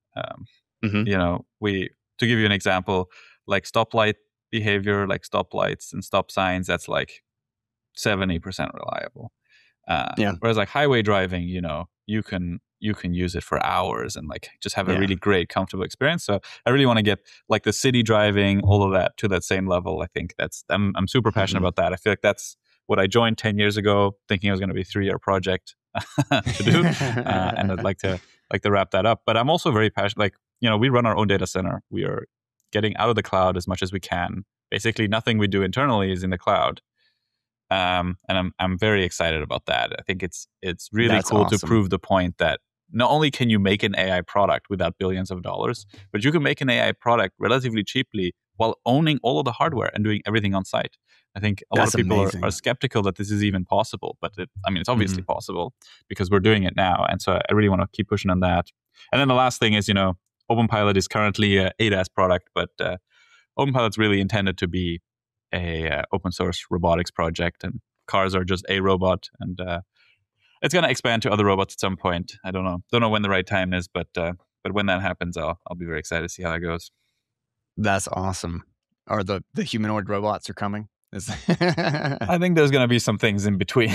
To give you an example, like stoplight behavior, like stoplights and stop signs, that's like 70% reliable. Whereas like highway driving, you can use it for hours and like just have a really great, comfortable experience. So I really want to get like the city driving, all of that to that same level. I think I'm super passionate about that. I feel like that's what I joined 10 years ago, thinking it was going to be a 3-year project to do, and I'd like to wrap that up. But I'm also very passionate. Like, we run our own data center. We are getting out of the cloud as much as we can. Basically, nothing we do internally is in the cloud. And I'm very excited about that. I think it's really That's cool awesome. To prove the point that not only can you make an AI product without billions of dollars, but you can make an AI product relatively cheaply while owning all of the hardware and doing everything on site. I think a lot of people are skeptical that this is even possible, but it's obviously possible because we're doing it now. And so I really want to keep pushing on that. And then the last thing is, OpenPilot is currently an ADAS product, but OpenPilot's really intended to be a open source robotics project, and cars are just a robot, and it's going to expand to other robots at some point. I don't know when the right time is, but when that happens, I'll be very excited to see how that goes. That's awesome. Are the humanoid robots are coming? I think there's going to be some things in between.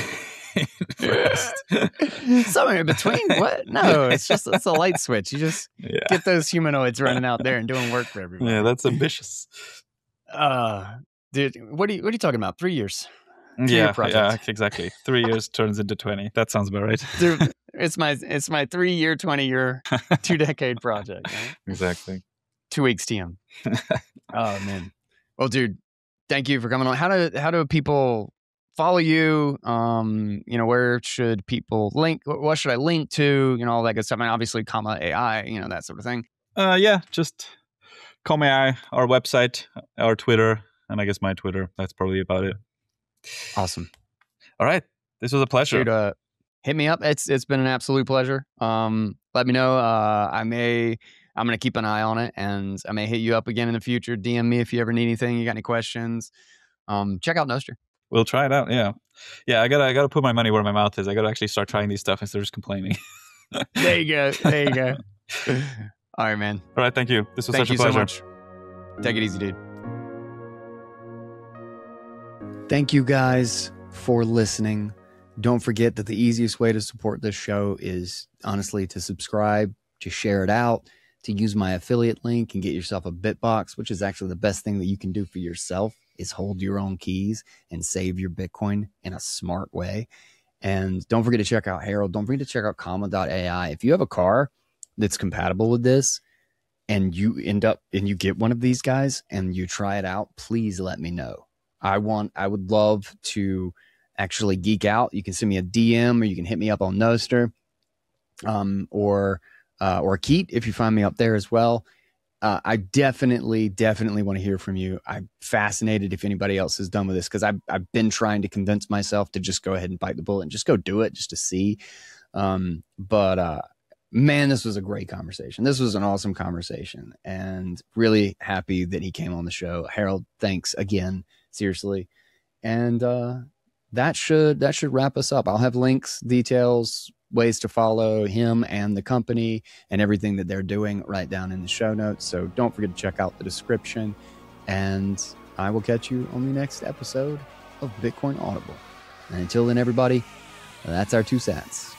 first. Somewhere in between. What? No, it's a light switch. You just get those humanoids running out there and doing work for everybody. Yeah, that's ambitious. Dude, what are you talking about? 3 years. Yeah, exactly. 3 years turns into 20. That sounds about right. Dude, it's my 3-year, 20-year, 2-decade project. Right? Exactly. 2 weeks TM. Oh man. Well, dude, thank you for coming on. How do people follow you? Where should people link? What should I link to? All that good stuff. And obviously, AI. That sort of thing. Just Comma AI, our website, our Twitter, and I guess my Twitter. That's probably about it. Awesome. All right. This was a pleasure. Dude, hit me up. It's been an absolute pleasure. Let me know. I'm going to keep an eye on it, and I may hit you up again in the future. DM me if you ever need anything. You got any questions? Check out Nostr. We'll try it out. Yeah. I gotta put my money where my mouth is. I gotta actually start trying these stuff instead of just complaining. There you go. All right, man. All right. Thank you. This was such a pleasure. So much. Take it easy, dude. Thank you guys for listening. Don't forget that the easiest way to support this show is honestly to subscribe, to share it out, to use my affiliate link and get yourself a Bitbox, which is actually the best thing that you can do for yourself, is hold your own keys and save your Bitcoin in a smart way. And don't forget to check out Harold. Don't forget to check out Comma.ai. If you have a car that's compatible with this and you get one of these guys and you try it out, please let me know. I would love to actually geek out. You can send me a DM or you can hit me up on Nostr, or Keat if you find me up there as well. I definitely want to hear from you. I'm fascinated if anybody else is done with this, because I've been trying to convince myself to just go ahead and bite the bullet and just go do it just to see. But man, this was a great conversation. This was an awesome conversation, and really happy that he came on the show. Harold, thanks again. Seriously. And that should wrap us up. I'll have links, details, ways to follow him and the company and everything that they're doing right down in the show notes. So don't forget to check out the description, and I will catch you on the next episode of Bitcoin Audible. And until then, everybody, that's our 2 cents.